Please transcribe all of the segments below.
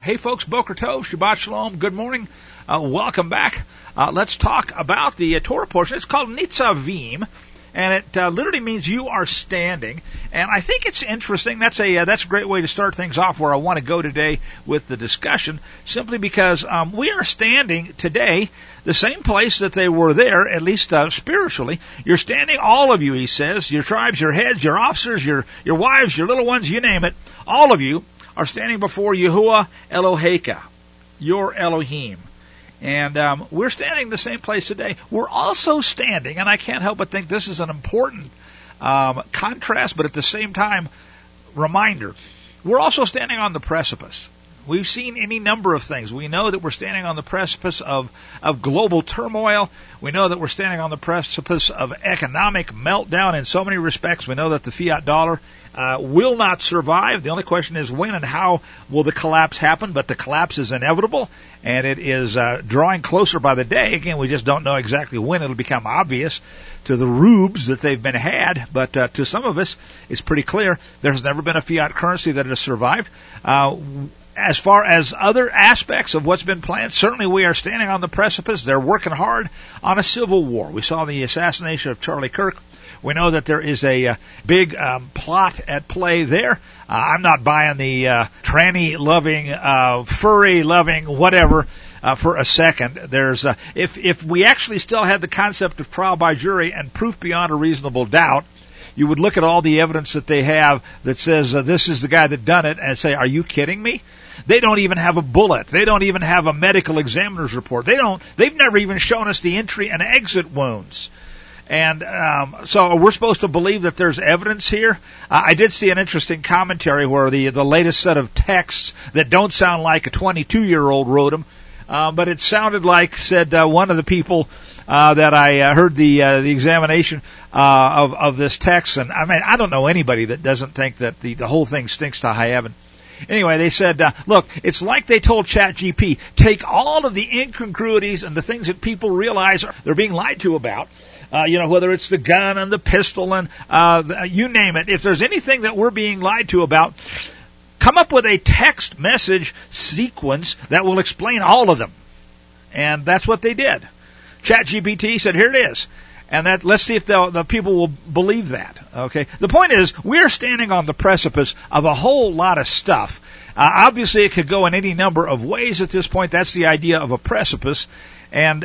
Hey folks, Boker Tov, Shabbat Shalom, good morning, welcome back. Let's talk about the Torah portion. It's called Nitzavim, and it literally means you are standing. And I think it's interesting. That's a great way to start things off where I want to go today with the discussion, simply because we are standing today the same place that they were there, at least spiritually. You're standing, all of you, he says, your tribes, your heads, your officers, your wives, your little ones, you name it, all of you are standing before Yahuwah Eloheka, your Elohim. And we're standing the same place today. We're also standing, and I can't help but think this is an important contrast, but at the same time, reminder. We're also standing on the precipice. We've seen any number of things. We know that we're standing on the precipice of global turmoil. We know that we're standing on the precipice of economic meltdown in so many respects. We know that the fiat dollar will not survive. The only question is when and how will the collapse happen, but the collapse is inevitable, and it is drawing closer by the day. Again, we just don't know exactly when it'll become obvious to the rubes that they've been had, but to some of us, it's pretty clear there's never been a fiat currency that has survived. As far as other aspects of what's been planned, certainly we are standing on the precipice. They're working hard on a civil war. We saw the assassination of Charlie Kirk. We know that there is a big plot at play there. I'm not buying the tranny-loving, furry-loving, whatever, for a second. There's if we actually still had the concept of trial by jury and proof beyond a reasonable doubt, you would look at all the evidence that they have that says this is the guy that done it and say, are you kidding me? They don't even have a bullet. They don't even have a medical examiner's report. They've never even shown us the entry and exit wounds. And so we're supposed to believe that there's evidence here. I did see an interesting commentary where the latest set of texts that don't sound like a 22-year-old wrote them, but it sounded like, said one of the people that I heard the examination of this text, and I mean, I don't know anybody that doesn't think that the whole thing stinks to high heaven. Anyway, they said, look, it's like they told ChatGPT, take all of the incongruities and the things that people realize they're being lied to about, whether it's the gun and the pistol and you name it. If there's anything that we're being lied to about, come up with a text message sequence that will explain all of them. And that's what they did. ChatGPT said, here it is. And let's see if the people will believe that. Okay. The point is, we're standing on the precipice of a whole lot of stuff. Obviously, it could go in any number of ways at this point. That's the idea of a precipice. And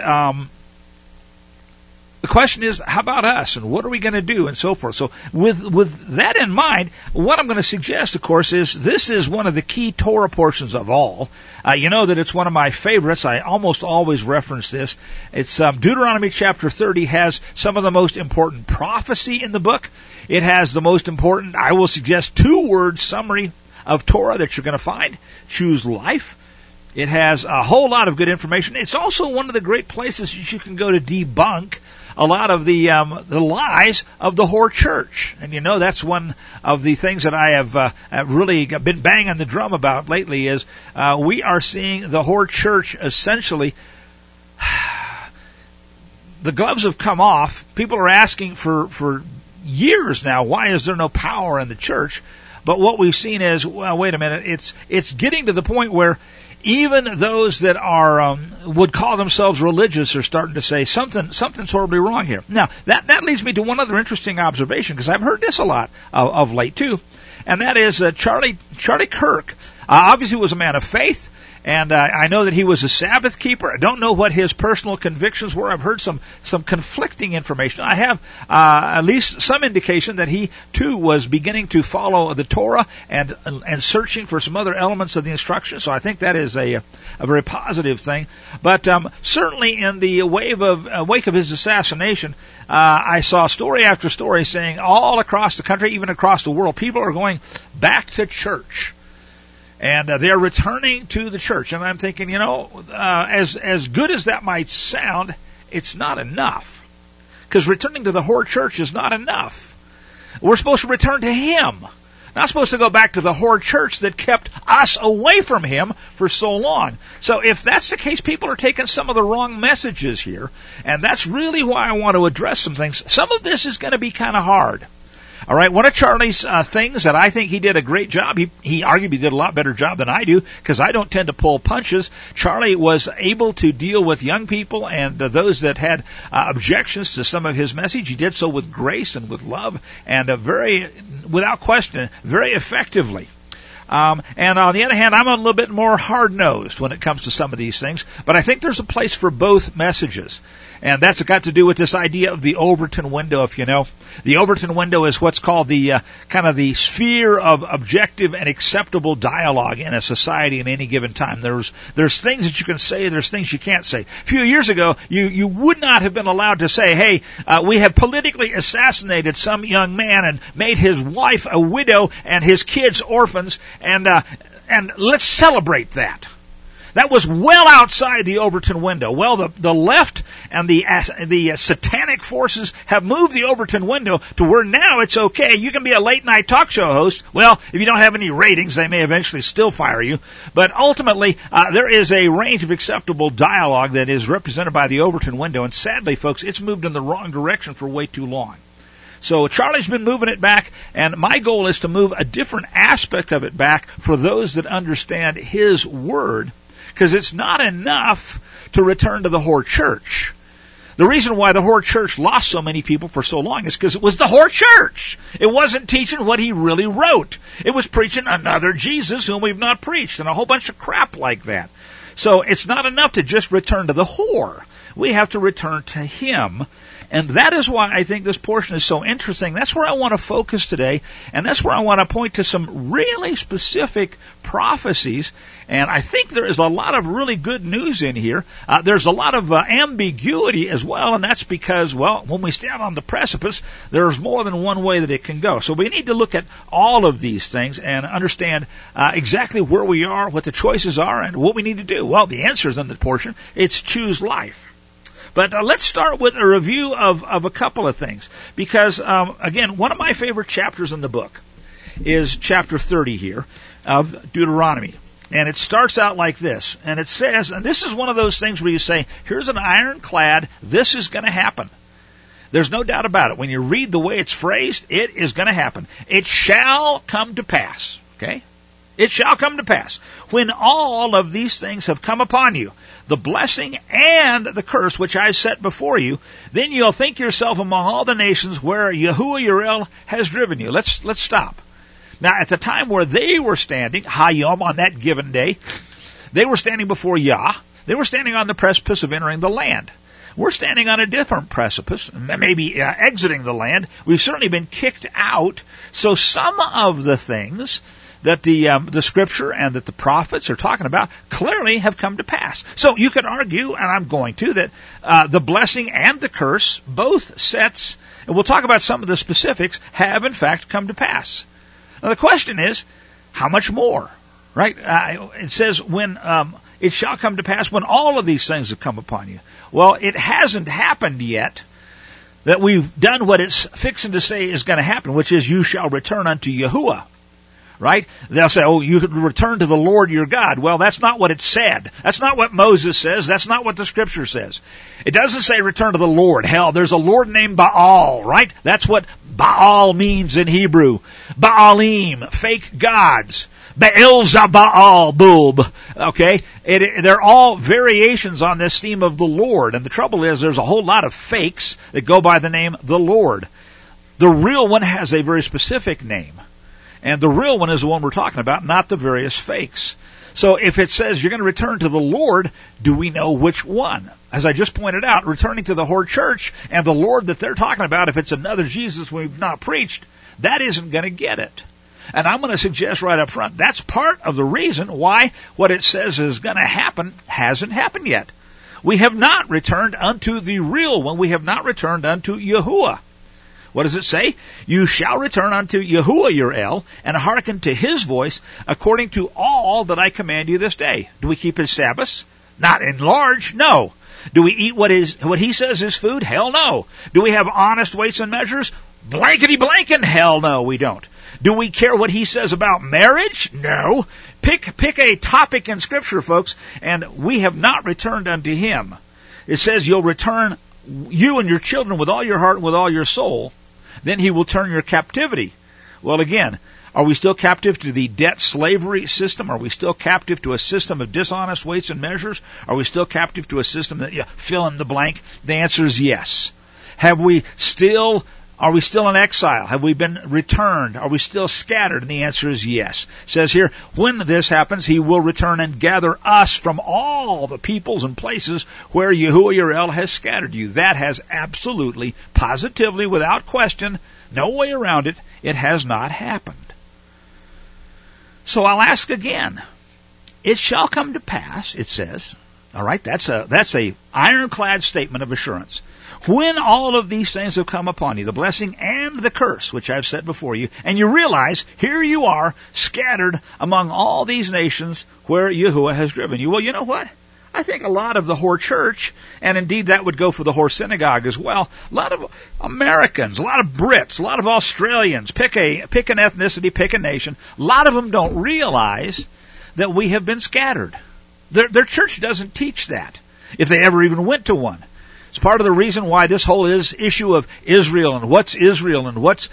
the question is, how about us? And what are we going to do? And so forth. So with that in mind, what I'm going to suggest, of course, is this is one of the key Torah portions of all. You know that it's one of my favorites. I almost always reference this. It's Deuteronomy chapter 30 has some of the most important prophecy in the book. It has the most important, I will suggest, 2-word summary of Torah that you're going to find. Choose life. It has a whole lot of good information. It's also one of the great places you can go to debunk a lot of the lies of the whore church. And you know that's one of the things that I have really been banging the drum about lately is we are seeing the whore church essentially, the gloves have come off. People are asking for years now, why is there no power in the church? But what we've seen is, well, wait a minute, it's getting to the point where even those that are would call themselves religious are starting to say something's horribly wrong here. Now, that leads me to one other interesting observation, because I've heard this a lot of late too, and that is Charlie Kirk obviously was a man of faith. And I know that he was a Sabbath keeper. I don't know what his personal convictions were. I've heard some conflicting information. I have at least some indication that he, too, was beginning to follow the Torah and searching for some other elements of the instructions. So I think that is a very positive thing. But certainly in the wake of his assassination, I saw story after story saying all across the country, even across the world, people are going back to church. And they're returning to the church. And I'm thinking, as good as that might sound, it's not enough. Because returning to the whore church is not enough. We're supposed to return to Him. Not supposed to go back to the whore church that kept us away from Him for so long. So if that's the case, people are taking some of the wrong messages here. And that's really why I want to address some things. Some of this is going to be kind of hard. All right, one of Charlie's things that I think he did a great job, he arguably did a lot better job than I do, because I don't tend to pull punches. Charlie was able to deal with young people and those that had objections to some of his message. He did so with grace and with love, and without question, very effectively. And on the other hand, I'm a little bit more hard-nosed when it comes to some of these things, but I think there's a place for both messages. And that's got to do with this idea of the Overton window, if you know. The Overton window is what's called the kind of the sphere of objective and acceptable dialogue in a society at any given time. There's things that you can say, there's things you can't say. A few years ago, you would not have been allowed to say, hey, we have politically assassinated some young man and made his wife a widow and his kids orphans, and let's celebrate that. That was well outside the Overton window. Well, the left and the satanic forces have moved the Overton window to where now it's okay. You can be a late night talk show host. Well, if you don't have any ratings, they may eventually still fire you. But ultimately, there is a range of acceptable dialogue that is represented by the Overton window. And sadly, folks, it's moved in the wrong direction for way too long. So Charlie's been moving it back, and my goal is to move a different aspect of it back for those that understand his word. Because it's not enough to return to the whore church. The reason why the whore church lost so many people for so long is because it was the whore church. It wasn't teaching what he really wrote. It was preaching another Jesus whom we've not preached, and a whole bunch of crap like that. So it's not enough to just return to the whore. We have to return to him. And that is why I think this portion is so interesting. That's where I want to focus today, and that's where I want to point to some really specific prophecies. And I think there is a lot of really good news in here. There's a lot of ambiguity as well, and that's because, well, when we stand on the precipice, there's more than one way that it can go. So we need to look at all of these things and understand exactly where we are, what the choices are, and what we need to do. Well, the answer is in the portion. It's choose life. But let's start with a review of a couple of things. Because, again, one of my favorite chapters in the book is chapter 30 here of Deuteronomy. And it starts out like this. And it says, and this is one of those things where you say, here's an ironclad, this is going to happen. There's no doubt about it. When you read the way it's phrased, it is going to happen. It shall come to pass. Okay? It shall come to pass. When all of these things have come upon you, the blessing and the curse which I set before you, then you'll think yourself among all the nations where Yahuwah your El has driven you. Let's stop. Now, at the time where they were standing, Hayom, on that given day, they were standing before Yah. They were standing on the precipice of entering the land. We're standing on a different precipice, maybe exiting the land. We've certainly been kicked out. So some of the things that the scripture and that the prophets are talking about clearly have come to pass. So you could argue, and I'm going to, that the blessing and the curse, both sets, and we'll talk about some of the specifics, have in fact come to pass. Now the question is, how much more? Right? It says when it shall come to pass when all of these things have come upon you. Well, it hasn't happened yet that we've done what it's fixing to say is going to happen, which is you shall return unto Yahuwah. Right? They'll say, oh, you could return to the Lord your God. Well, that's not what it said. That's not what Moses says. That's not what the Scripture says. It doesn't say return to the Lord. Hell, there's a Lord named Baal, right? That's what Baal means in Hebrew. Baalim, fake gods. Beelzebul, boob. Okay? They're all variations on this theme of the Lord. And the trouble is there's a whole lot of fakes that go by the name the Lord. The real one has a very specific name. And the real one is the one we're talking about, not the various fakes. So if it says you're going to return to the Lord, do we know which one? As I just pointed out, returning to the whore church and the Lord that they're talking about, if it's another Jesus we've not preached, that isn't going to get it. And I'm going to suggest right up front, that's part of the reason why what it says is going to happen hasn't happened yet. We have not returned unto the real one. We have not returned unto Yahuwah. What does it say? You shall return unto Yahuwah your El, and hearken to his voice, according to all that I command you this day. Do we keep his Sabbaths? Not in large, no. Do we eat what he says is food? Hell no. Do we have honest weights and measures? Blankety blankin', hell no, we don't. Do we care what he says about marriage? No. Pick a topic in Scripture, folks, and we have not returned unto him. It says you'll return, you and your children, with all your heart and with all your soul. then he will turn your captivity. Well, again, are we still captive to the debt slavery system? Are we still captive to a system of dishonest weights and measures? Are we still captive to a system that fill in the blank? The answer is yes. Are we still in exile? Have we been returned? Are we still scattered? And the answer is yes. It says here, when this happens, he will return and gather us from all the peoples and places where Yahuwah your El has scattered you. That has absolutely, positively, without question, no way around it, it has not happened. So I'll ask again. It shall come to pass, it says. All right, that's a ironclad statement of assurance. When all of these things have come upon you, the blessing and the curse, which I've set before you, and you realize, here you are, scattered among all these nations where Yahuwah has driven you. Well, you know what? I think a lot of the Hor Church, and indeed that would go for the Hor Synagogue as well, a lot of Americans, a lot of Brits, a lot of Australians, pick an ethnicity, pick a nation, a lot of them don't realize that we have been scattered. Their church doesn't teach that, if they ever even went to one. It's part of the reason why this whole issue of Israel and what's Israel and what's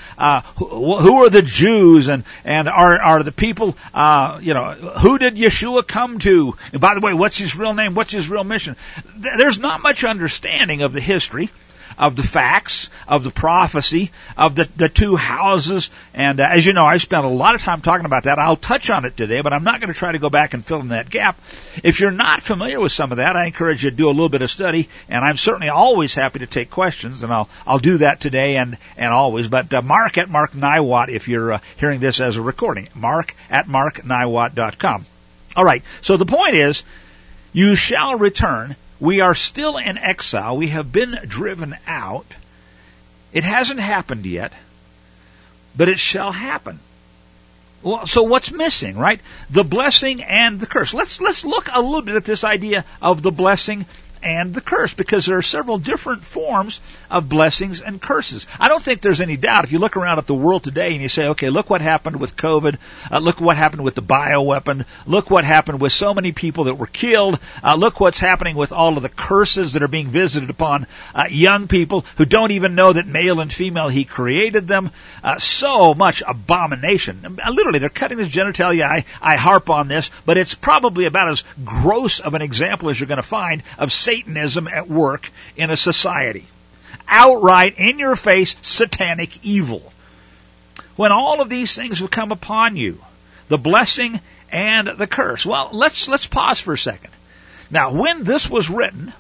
who are the Jews and are the people who did Yeshua come to? And by the way, what's his real name? What's his real mission? There's not much understanding of the history, of the facts, of the prophecy, of the two houses. And as you know, I spent a lot of time talking about that. I'll touch on it today, but I'm not going to try to go back and fill in that gap. If you're not familiar with some of that, I encourage you to do a little bit of study, and I'm certainly always happy to take questions, and I'll do that today and always. But Mark at Mark Niwat, if you're hearing this as a recording, Mark at markniwat.com. All right, so the point is, you shall return. We are still in exile. We have been driven out. It hasn't happened yet, but it shall happen. Well, so what's missing, right? The blessing and the curse. Let's look a little bit at this idea of the blessing and the curse, because there are several different forms of blessings and curses. I don't think there's any doubt. If you look around at the world today and you say, okay, look what happened with COVID, look what happened with the bioweapon, look what happened with so many people that were killed, look what's happening with all of the curses that are being visited upon young people who don't even know that male and female He created them. So much abomination. Literally, they're cutting His genitalia. I harp on this, but it's probably about as gross of an example as you're going to find of Satanism at work in a society. Outright, in your face, satanic evil. When all of these things have come upon you, the blessing and the curse. Well, let's pause for a second. Now, when this was written,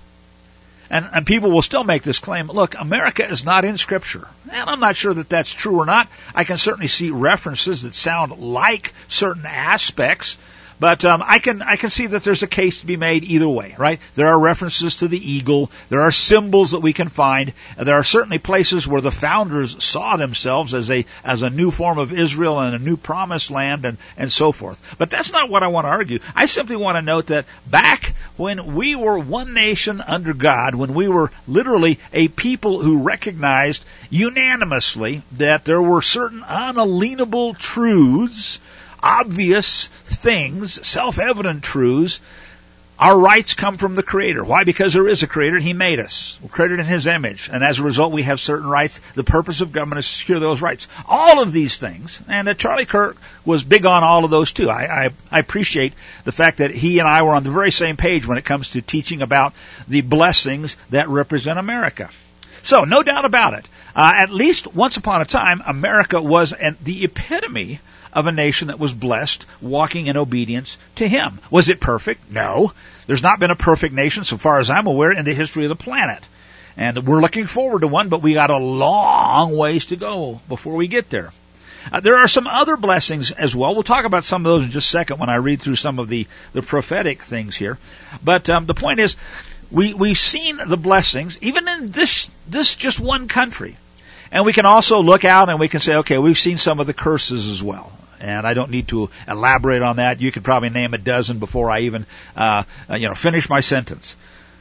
and people will still make this claim, look, America is not in Scripture. And I'm not sure that that's true or not. I can certainly see references that sound like certain aspects. But I can see that there's a case to be made either way, right? There are references to the eagle. There are symbols that we can find. There are certainly places where the founders saw themselves as a new form of Israel and a new promised land and so forth. But that's not what I want to argue. I simply want to note that back when we were one nation under God, when we were literally a people who recognized unanimously that there were certain unalienable truths, obvious things, self-evident truths, our rights come from the Creator. Why? Because there is a Creator. He made us. We're created in His image. And as a result, we have certain rights. The purpose of government is to secure those rights. All of these things. And Charlie Kirk was big on all of those too. I appreciate the fact that he and I were on the very same page when it comes to teaching about the blessings that represent America. So, no doubt about it. At least once upon a time, America was the epitome of a nation that was blessed, walking in obedience to Him. Was it perfect? No. There's not been a perfect nation, so far as I'm aware, in the history of the planet. And we're looking forward to one, but we got a long ways to go before we get there. There are some other blessings as well. We'll talk about some of those in just a second when I read through some of the prophetic things here. But the point is, we've seen the blessings, even in this just one country. And we can also look out and we can say, okay, we've seen some of the curses as well. And I don't need to elaborate on that. You could probably name a dozen before I even, finish my sentence.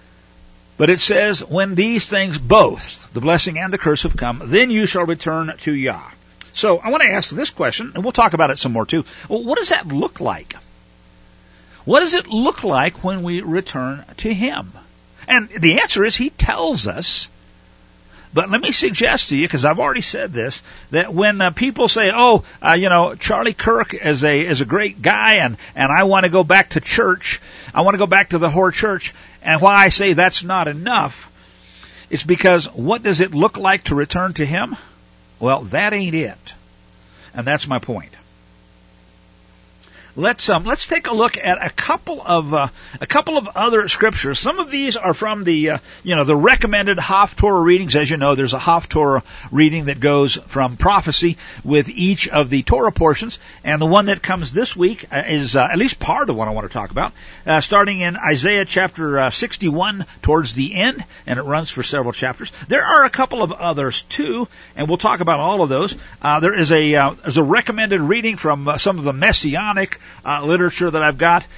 But it says, when these things, both the blessing and the curse have come, then you shall return to Yah. So I want to ask this question, and we'll talk about it some more too. Well, what does that look like? What does it look like when we return to Him? And the answer is He tells us But let me suggest to you, because I've already said this, that when people say, Charlie Kirk is a great guy, and I want to go back to church, I want to go back to the Hoar Church, and why I say that's not enough, it's because what does it look like to return to Him? Well, that ain't it. And that's my point. Let's take a look at a couple of other scriptures. Some of these are from the recommended Haftorah readings. As you know, there's a Haftorah reading that goes from prophecy with each of the Torah portions, and the one that comes this week is at least part of what I want to talk about, starting in Isaiah chapter 61 towards the end, and it runs for several chapters. There are a couple of others too, and we'll talk about all of those. There's a recommended reading from some of the Messianic literature that I've got,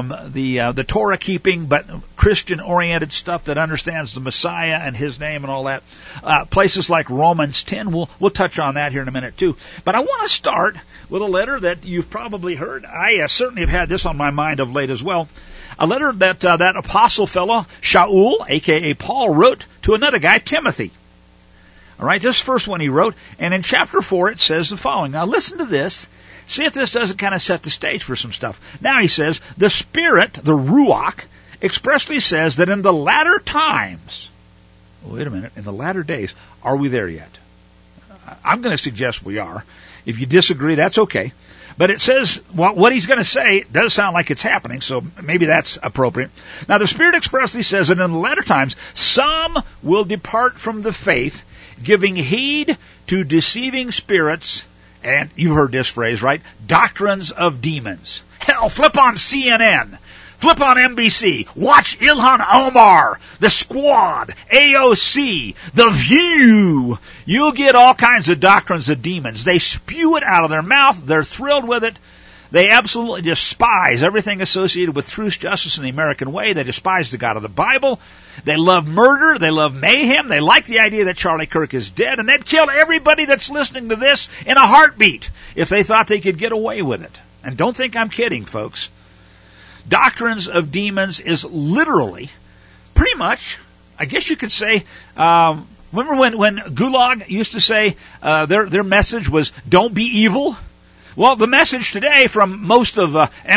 the Torah keeping but Christian oriented stuff that understands the Messiah and His name and all that. Places like Romans 10, we'll touch on that here in a minute too. But I want to start with a letter that you've probably heard. I certainly have had this on my mind of late as well. A letter that apostle fellow Shaul, aka Paul, wrote to another guy, Timothy. All right, this first one he wrote, and in chapter 4 it says the following. Now listen to this. See if this doesn't kind of set the stage for some stuff. Now he says, the Spirit, the Ruach, expressly says that in the latter times, wait a minute, in the latter days, are we there yet? I'm going to suggest we are. If you disagree, that's okay. But it says, what he's going to say does sound like it's happening, so maybe that's appropriate. Now the Spirit expressly says that in the latter times, some will depart from the faith, giving heed to deceiving spirits, and you heard this phrase, right? Doctrines of demons. Hell, flip on CNN. Flip on NBC. Watch Ilhan Omar, The Squad, AOC, The View. You'll get all kinds of doctrines of demons. They spew it out of their mouth. They're thrilled with it. They absolutely despise everything associated with truth, justice, and the American way. They despise the God of the Bible. They love murder. They love mayhem. They like the idea that Charlie Kirk is dead, and they'd kill everybody that's listening to this in a heartbeat if they thought they could get away with it. And don't think I'm kidding, folks. Doctrines of demons is literally, pretty much, I guess you could say, remember when Gulag used to say their message was, don't be evil? Well, the message today from most of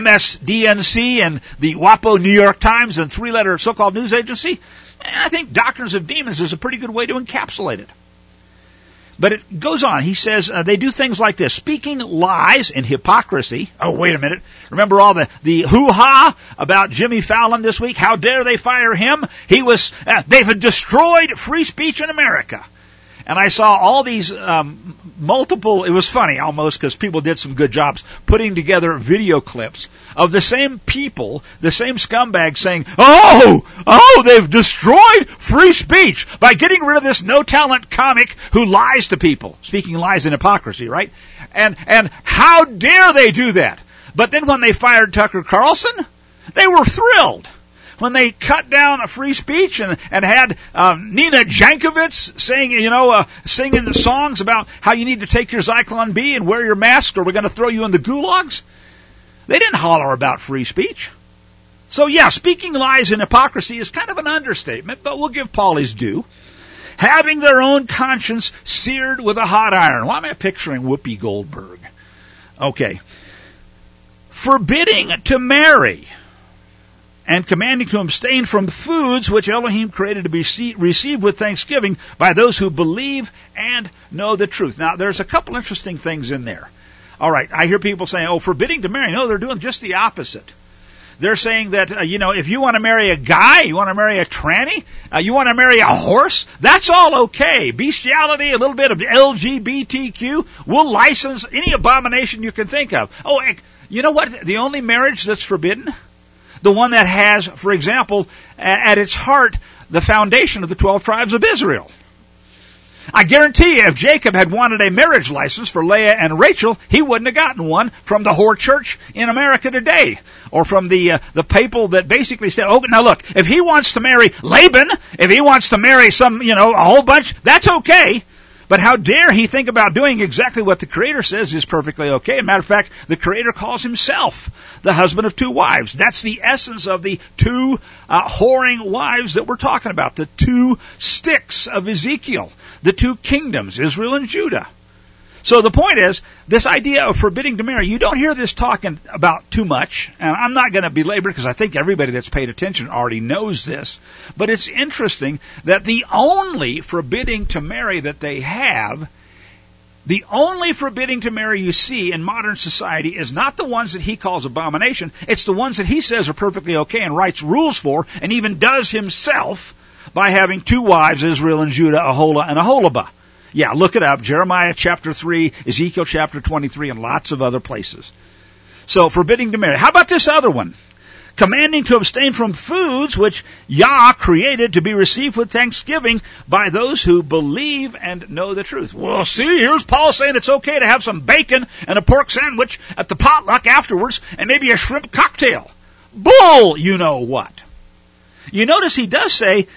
MSDNC and the WAPO New York Times and three-letter so-called news agency, I think doctrines of demons is a pretty good way to encapsulate it. But it goes on. He says they do things like this, speaking lies and hypocrisy. Oh, wait a minute. Remember all the hoo-ha about Jimmy Fallon this week? How dare they fire him? They've destroyed free speech in America. And I saw all these multiple, it was funny almost because people did some good jobs putting together video clips of the same people, the same scumbags saying, oh, they've destroyed free speech by getting rid of this no-talent comic who lies to people. Speaking lies and hypocrisy, right? And how dare they do that? But then when they fired Tucker Carlson, they were thrilled. When they cut down a free speech and had Nina Jankovic singing the songs about how you need to take your Zyklon B and wear your mask or we're going to throw you in the gulags, they didn't holler about free speech. So yeah, speaking lies and hypocrisy is kind of an understatement, but we'll give Paul his due. Having their own conscience seared with a hot iron. Why am I picturing Whoopi Goldberg? Okay. Forbidding to marry and commanding to abstain from foods which Elohim created to be received with thanksgiving by those who believe and know the truth. Now, there's a couple interesting things in there. All right, I hear people saying, forbidding to marry. No, they're doing just the opposite. They're saying that, if you want to marry a guy, you want to marry a tranny, you want to marry a horse, that's all okay. Bestiality, a little bit of LGBTQ, we'll license any abomination you can think of. Oh, you know what? The only marriage that's forbidden? The one that has, for example, at its heart, the foundation of the 12 tribes of Israel. I guarantee you, if Jacob had wanted a marriage license for Leah and Rachel, he wouldn't have gotten one from the whore church in America today. Or from the people that basically said, now look, if he wants to marry Laban, if he wants to marry a whole bunch, that's okay. But how dare he think about doing exactly what the Creator says is perfectly okay. As a matter of fact, the Creator calls himself the husband of two wives. That's the essence of the two whoring wives that we're talking about. The two sticks of Ezekiel. The two kingdoms, Israel and Judah. So the point is, this idea of forbidding to marry, you don't hear this talking about too much, and I'm not going to belabor it because I think everybody that's paid attention already knows this, but it's interesting that the only forbidding to marry that they have, the only forbidding to marry you see in modern society is not the ones that he calls abomination, it's the ones that he says are perfectly okay and writes rules for, and even does himself by having two wives, Israel and Judah, Aholah and Aholibah. Yeah, look it up. Jeremiah chapter 3, Ezekiel chapter 23, and lots of other places. So, forbidding to marry. How about this other one? Commanding to abstain from foods which Yah created to be received with thanksgiving by those who believe and know the truth. Well, see, here's Paul saying it's okay to have some bacon and a pork sandwich at the potluck afterwards and maybe a shrimp cocktail. Bull, you know what. You notice he does say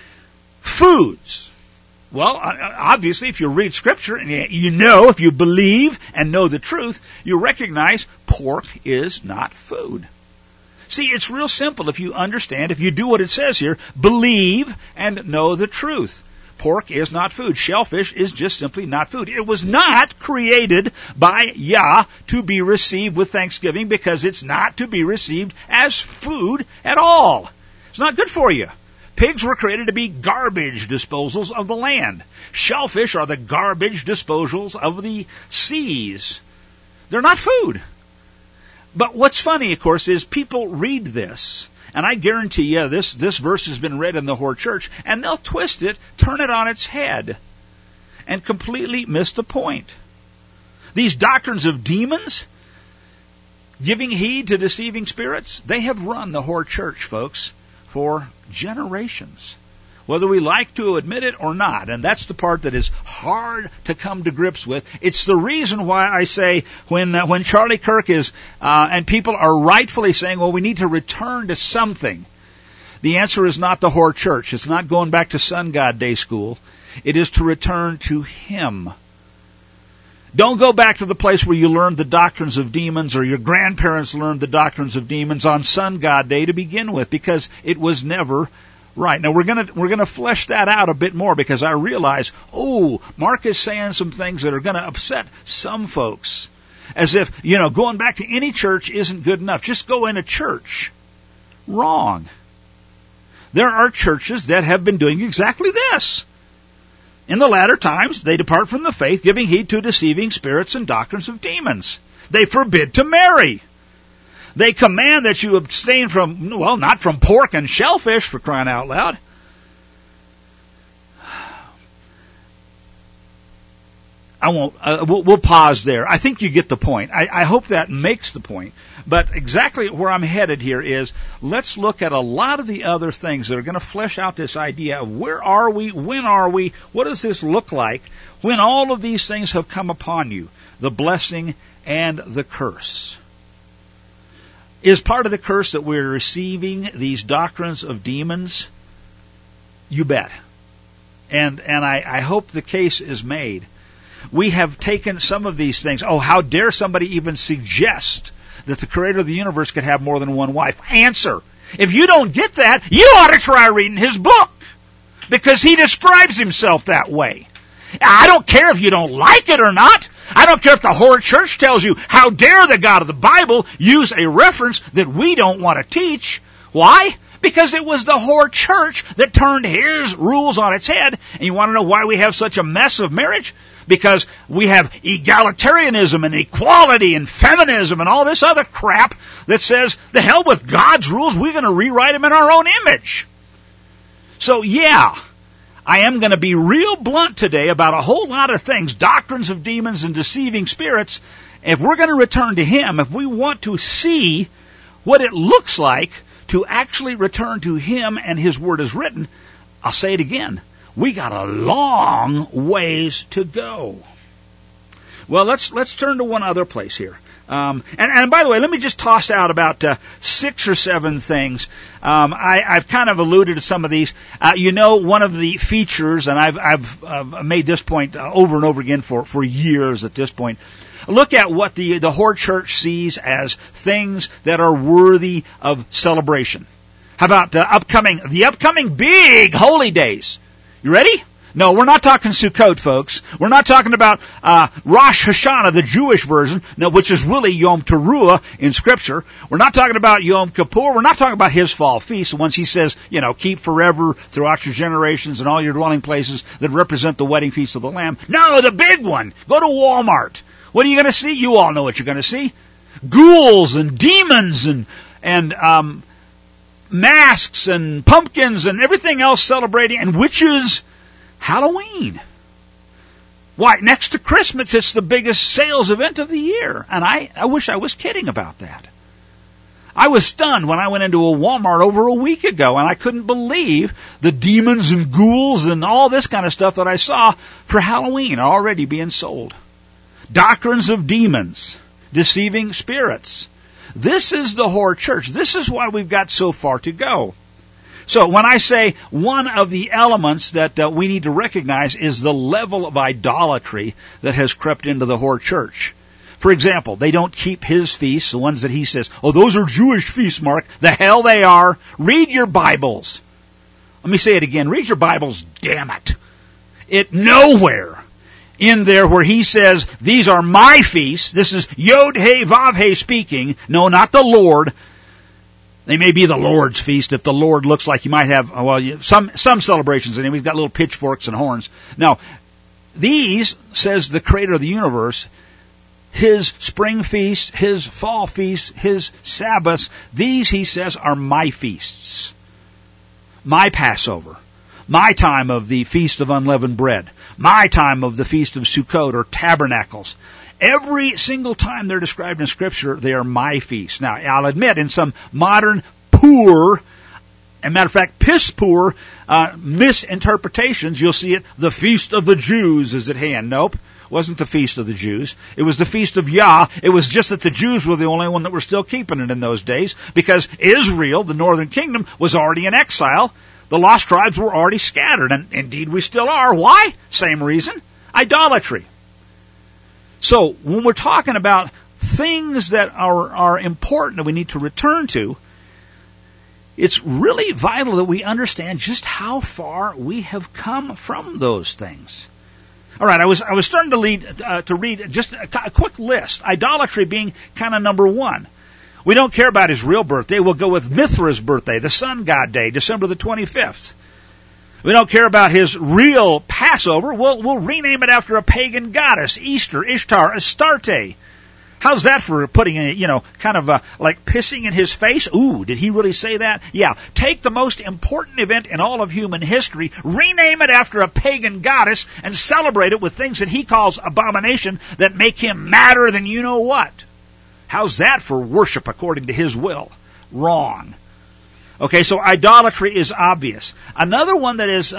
foods. Well, obviously, if you read Scripture, and you know, if you believe and know the truth, you recognize pork is not food. See, it's real simple if you understand, if you do what it says here, believe and know the truth. Pork is not food. Shellfish is just simply not food. It was not created by Yah to be received with thanksgiving because it's not to be received as food at all. It's not good for you. Pigs were created to be garbage disposals of the land. Shellfish are the garbage disposals of the seas. They're not food. But what's funny, of course, is people read this, and I guarantee you this verse has been read in the whore church, and they'll twist it, turn it on its head, and completely miss the point. These doctrines of demons, giving heed to deceiving spirits, they have run the whore church, folks, for generations, whether we like to admit it or not. And that's the part that is hard to come to grips with. It's the reason why I say when Charlie Kirk is, and people are rightfully saying, well, we need to return to something. The answer is not the whore church. It's not going back to Sun God Day School. It is to return to Him. Don't go back to the place where you learned the doctrines of demons or your grandparents learned the doctrines of demons on Sun God Day to begin with, because it was never right. Now we're gonna flesh that out a bit more, because I realize, Mark is saying some things that are gonna upset some folks. As if, going back to any church isn't good enough. Just go in a church. Wrong. There are churches that have been doing exactly this. In the latter times, they depart from the faith, giving heed to deceiving spirits and doctrines of demons. They forbid to marry. They command that you abstain from, not from pork and shellfish, for crying out loud. I won't, we'll pause there. I think you get the point. I hope that makes the point. But exactly where I'm headed here is, let's look at a lot of the other things that are going to flesh out this idea of where are we, when are we, what does this look like when all of these things have come upon you, the blessing and the curse. Is part of the curse that we're receiving these doctrines of demons? You bet. And I hope the case is made. We have taken some of these things. How dare somebody even suggest that the Creator of the universe could have more than one wife? Answer. If you don't get that, you ought to try reading his book, because he describes himself that way. I don't care if you don't like it or not. I don't care if the whore church tells you, how dare the God of the Bible use a reference that we don't want to teach. Why? Because it was the whore church that turned his rules on its head. And you want to know why we have such a mess of marriage? Because we have egalitarianism and equality and feminism and all this other crap that says, the hell with God's rules, we're going to rewrite them in our own image. So yeah, I am going to be real blunt today about a whole lot of things, doctrines of demons and deceiving spirits. If we're going to return to Him, if we want to see what it looks like to actually return to Him and His Word as written, I'll say it again, we got a long ways to go. Well, let's turn to one other place here. And by the way, let me just toss out about 6 or 7 things. I've kind of alluded to some of these. One of the features, and I've made this point over and over again for years at this point. Look at what the Horde Church sees as things that are worthy of celebration. How about the upcoming big holy days? You ready? No, we're not talking Sukkot, folks. We're not talking about Rosh Hashanah, the Jewish version, which is really Yom Teruah in Scripture. We're not talking about Yom Kippur. We're not talking about his fall feast, the ones he says, keep forever throughout your generations and all your dwelling places that represent the wedding feast of the Lamb. No, the big one. Go to Walmart. What are you going to see? You all know what you're going to see. Ghouls and demons and masks and pumpkins and everything else celebrating, and witches. Halloween. Why, next to Christmas, it's the biggest sales event of the year. And I wish I was kidding about that. I was stunned when I went into a Walmart over a week ago, and I couldn't believe the demons and ghouls and all this kind of stuff that I saw for Halloween already being sold. Doctrines of demons, deceiving spirits. This is the Horde Church. This is why we've got so far to go. So when I say one of the elements that we need to recognize is the level of idolatry that has crept into the Horde Church. For example, they don't keep his feasts, the ones that he says, those are Jewish feasts, Mark. The hell they are. Read your Bibles. Let me say it again. Read your Bibles, damn it. It nowhere in there where he says, these are my feasts. This is Yod-Heh-Vav-Heh speaking. No, not the Lord. They may be the Lord's feast if the Lord looks like he might have, some celebrations anyway. He's got little pitchforks and horns. Now, these, says the creator of the universe, his spring feasts, his fall feasts, his Sabbaths, these, he says, are my feasts. My Passover. My time of the Feast of Unleavened Bread. My time of the Feast of Sukkot or Tabernacles. Every single time they're described in Scripture, they are my feasts. Now, I'll admit, in some modern poor, as a matter of fact, piss poor misinterpretations, you'll see it, the Feast of the Jews is at hand. Nope, it wasn't the Feast of the Jews. It was the Feast of Yah. It was just that the Jews were the only one that were still keeping it in those days, because Israel, the northern kingdom, was already in exile. The lost tribes were already scattered, and indeed we still are. Why? Same reason. Idolatry. So, when we're talking about things that are important that we need to return to, it's really vital that we understand just how far we have come from those things. All right, I was starting to read just a quick list. Idolatry being kind of number 1. We don't care about his real birthday. We'll go with Mithra's birthday, the sun god day, December the 25th. We don't care about his real Passover. We'll rename it after a pagan goddess, Easter, Ishtar, Astarte. How's that for putting it, like pissing in his face? Ooh, did he really say that? Yeah. Take the most important event in all of human history, rename it after a pagan goddess, and celebrate it with things that he calls abomination that make him madder than you know what. How's that for worship according to his will? Wrong. Okay, so idolatry is obvious. Another one that is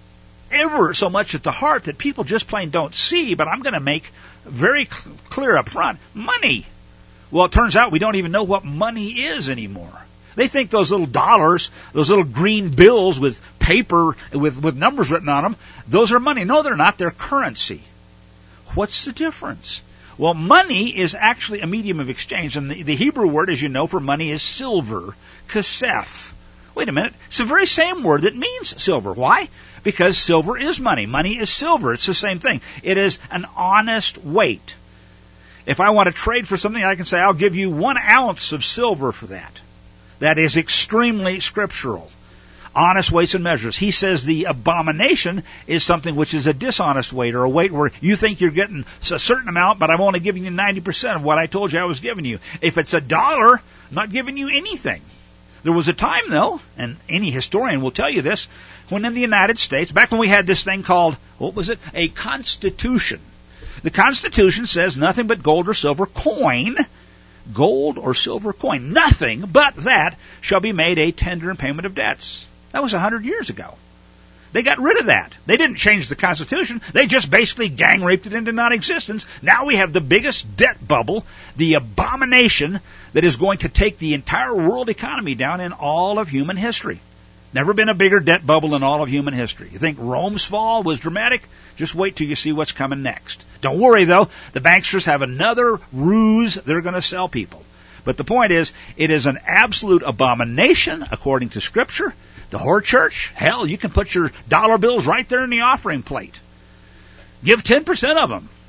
ever so much at the heart that people just plain don't see, but I'm going to make very clear up front, money. Well, it turns out we don't even know what money is anymore. They think those little dollars, those little green bills with paper, with numbers written on them, those are money. No, they're not. They're currency. What's the difference? Well, money is actually a medium of exchange, and the Hebrew word, as you know, for money is silver, kesef. Wait a minute. It's the very same word that means silver. Why? Because silver is money. Money is silver. It's the same thing. It is an honest weight. If I want to trade for something, I can say, I'll give you 1 ounce of silver for that. That is extremely scriptural. Honest weights and measures. He says the abomination is something which is a dishonest weight, or a weight where you think you're getting a certain amount, but I'm only giving you 90% of what I told you I was giving you. If it's $1, I'm not giving you anything. There was a time, though, and any historian will tell you this, when in the United States, back when we had this thing called, what was it? A Constitution. The Constitution says nothing but gold or silver coin, gold or silver coin, nothing but that shall be made a tender in payment of debts. That was 100 years ago. They got rid of that. They didn't change the Constitution. They just basically gang raped it into non-existence. Now we have the biggest debt bubble, the abomination that is going to take the entire world economy down in all of human history. Never been a bigger debt bubble in all of human history. You think Rome's fall was dramatic? Just wait till you see what's coming next. Don't worry, though. The banksters have another ruse they're going to sell people. But the point is, it is an absolute abomination, according to Scripture. The whore church, hell, you can put your dollar bills right there in the offering plate. Give 10% of them.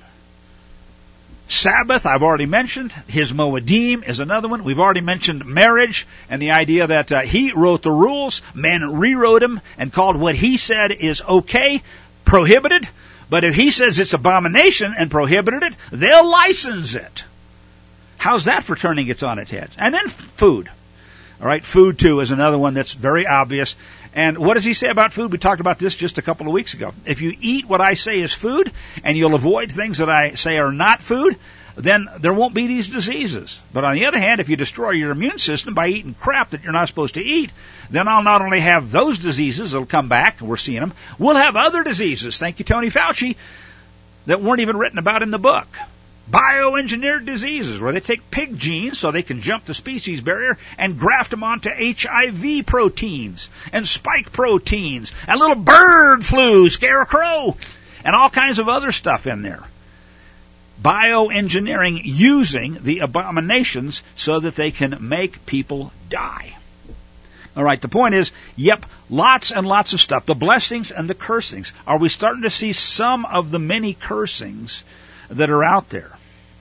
Sabbath, I've already mentioned. His Moedim is another one. We've already mentioned marriage and the idea that he wrote the rules, men rewrote them and called what he said is okay, prohibited. But if he says it's abomination and prohibited it, they'll license it. How's that for turning it on its head? And then food. All right, food, too, is another one that's very obvious. And what does he say about food? We talked about this just a couple of weeks ago. If you eat what I say is food, and you'll avoid things that I say are not food, then there won't be these diseases. But on the other hand, if you destroy your immune system by eating crap that you're not supposed to eat, then I'll not only have those diseases that'll come back, we're seeing them, we'll have other diseases, thank you, Tony Fauci, that weren't even written about in the book. Bioengineered diseases, where they take pig genes so they can jump the species barrier and graft them onto HIV proteins and spike proteins and little bird flu, scarecrow, and all kinds of other stuff in there. Bioengineering using the abominations so that they can make people die. All right, the point is, yep, lots and lots of stuff. The blessings and the cursings. Are we starting to see some of the many cursings that are out there?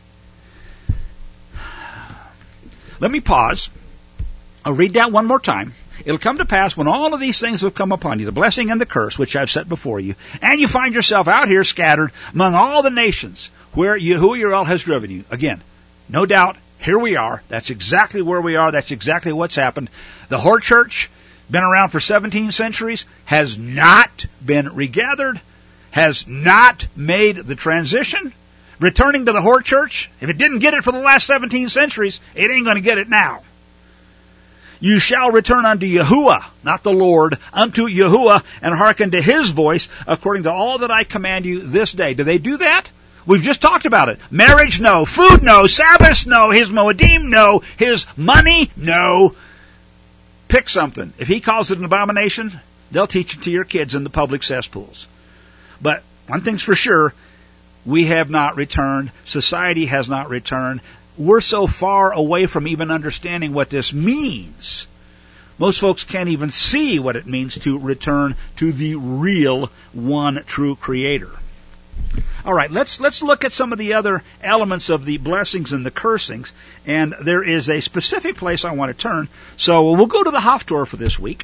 Let me pause. I'll read that one more time. It'll come to pass when all of these things have come upon you, the blessing and the curse, which I've set before you, and you find yourself out here scattered among all the nations where Yahuwah has driven you. Again, no doubt, here we are. That's exactly where we are. That's exactly what's happened. The whore church, been around for 17 centuries, has not been regathered, has not made the transition. Returning to the whore church, if it didn't get it for the last 17 centuries, it ain't going to get it now. You shall return unto Yahuwah, not the Lord, unto Yahuwah, and hearken to his voice, according to all that I command you this day. Do they do that? We've just talked about it. Marriage, no. Food, no. Sabbath, no. His Moedim, no. His money, no. Pick something. If he calls it an abomination, they'll teach it to your kids in the public cesspools. But one thing's for sure, we have not returned. Society has not returned. We're so far away from even understanding what this means. Most folks can't even see what it means to return to the real one true Creator. All right, let's look at some of the other elements of the blessings and the cursings. And there is a specific place I want to turn. So we'll go to the Haftorah for this week.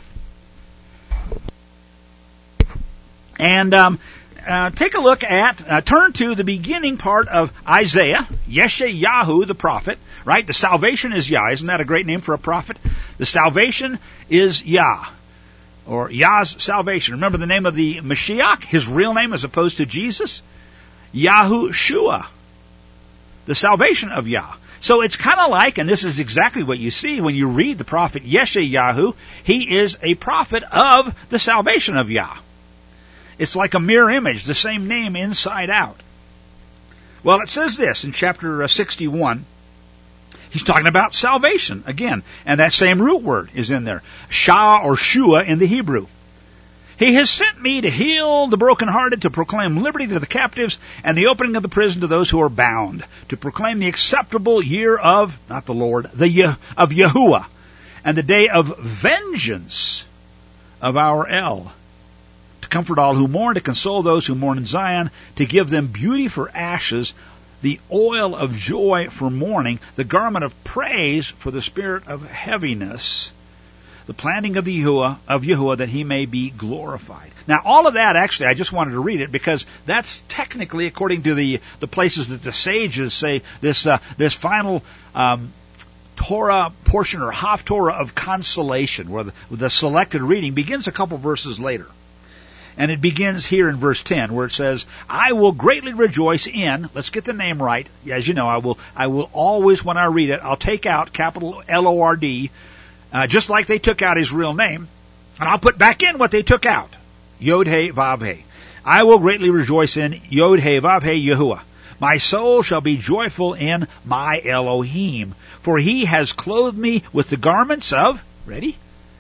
And take a look at, turn to the beginning part of Isaiah, Yeshayahu, the prophet, right? The salvation is Yah. Isn't that a great name for a prophet? The salvation is Yah, or Yah's salvation. Remember the name of the Mashiach, his real name as opposed to Jesus? Yahushua, the salvation of Yah. So it's kind of like, and this is exactly what you see when you read the prophet Yeshayahu, he is a prophet of the salvation of Yah. It's like a mirror image, the same name inside out. Well, it says this in chapter 61. He's talking about salvation again, and that same root word is in there. Shah or Shua in the Hebrew. He has sent me to heal the brokenhearted, to proclaim liberty to the captives, and the opening of the prison to those who are bound, to proclaim the acceptable year of, not the Lord, of Yahuwah, and the day of vengeance of our El, to comfort all who mourn, to console those who mourn in Zion, to give them beauty for ashes, the oil of joy for mourning, the garment of praise for the spirit of heaviness, the planting of Yahuwah, that he may be glorified. Now, all of that, actually, I just wanted to read it because that's technically, according to the places that the sages say, this final Torah portion or Haftorah of consolation, where the selected reading begins a couple verses later. And it begins here in verse 10, where it says, I will greatly rejoice in, let's get the name right. As you know, I will always, when I read it, I'll take out capital L-O-R-D, just like they took out his real name, and I'll put back in what they took out. Yod-He, Vav-He. I will greatly rejoice in Yod-He, Vav-He, Yahuwah. My soul shall be joyful in my Elohim, for he has clothed me with the garments of, ready?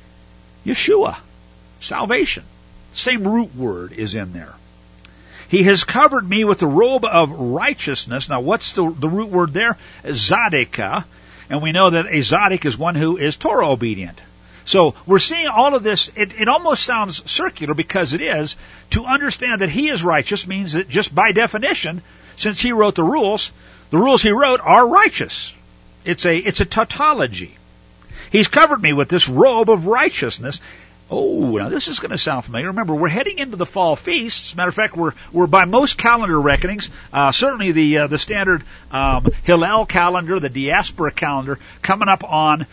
Yeshua, salvation. Same root word is in there. He has covered me with the robe of righteousness. Now what's the root word there? Zadika. And we know that a Zadik is one who is Torah obedient. So we're seeing all of this. It almost sounds circular because it is. To understand that he is righteous means that just by definition, since he wrote the rules he wrote are righteous. It's a tautology. He's covered me with this robe of righteousness. Oh, now this is going to sound familiar. Remember, we're heading into the fall feasts. Matter of fact, we're by most calendar reckonings, certainly the standard Hillel calendar, the diaspora calendar, coming up on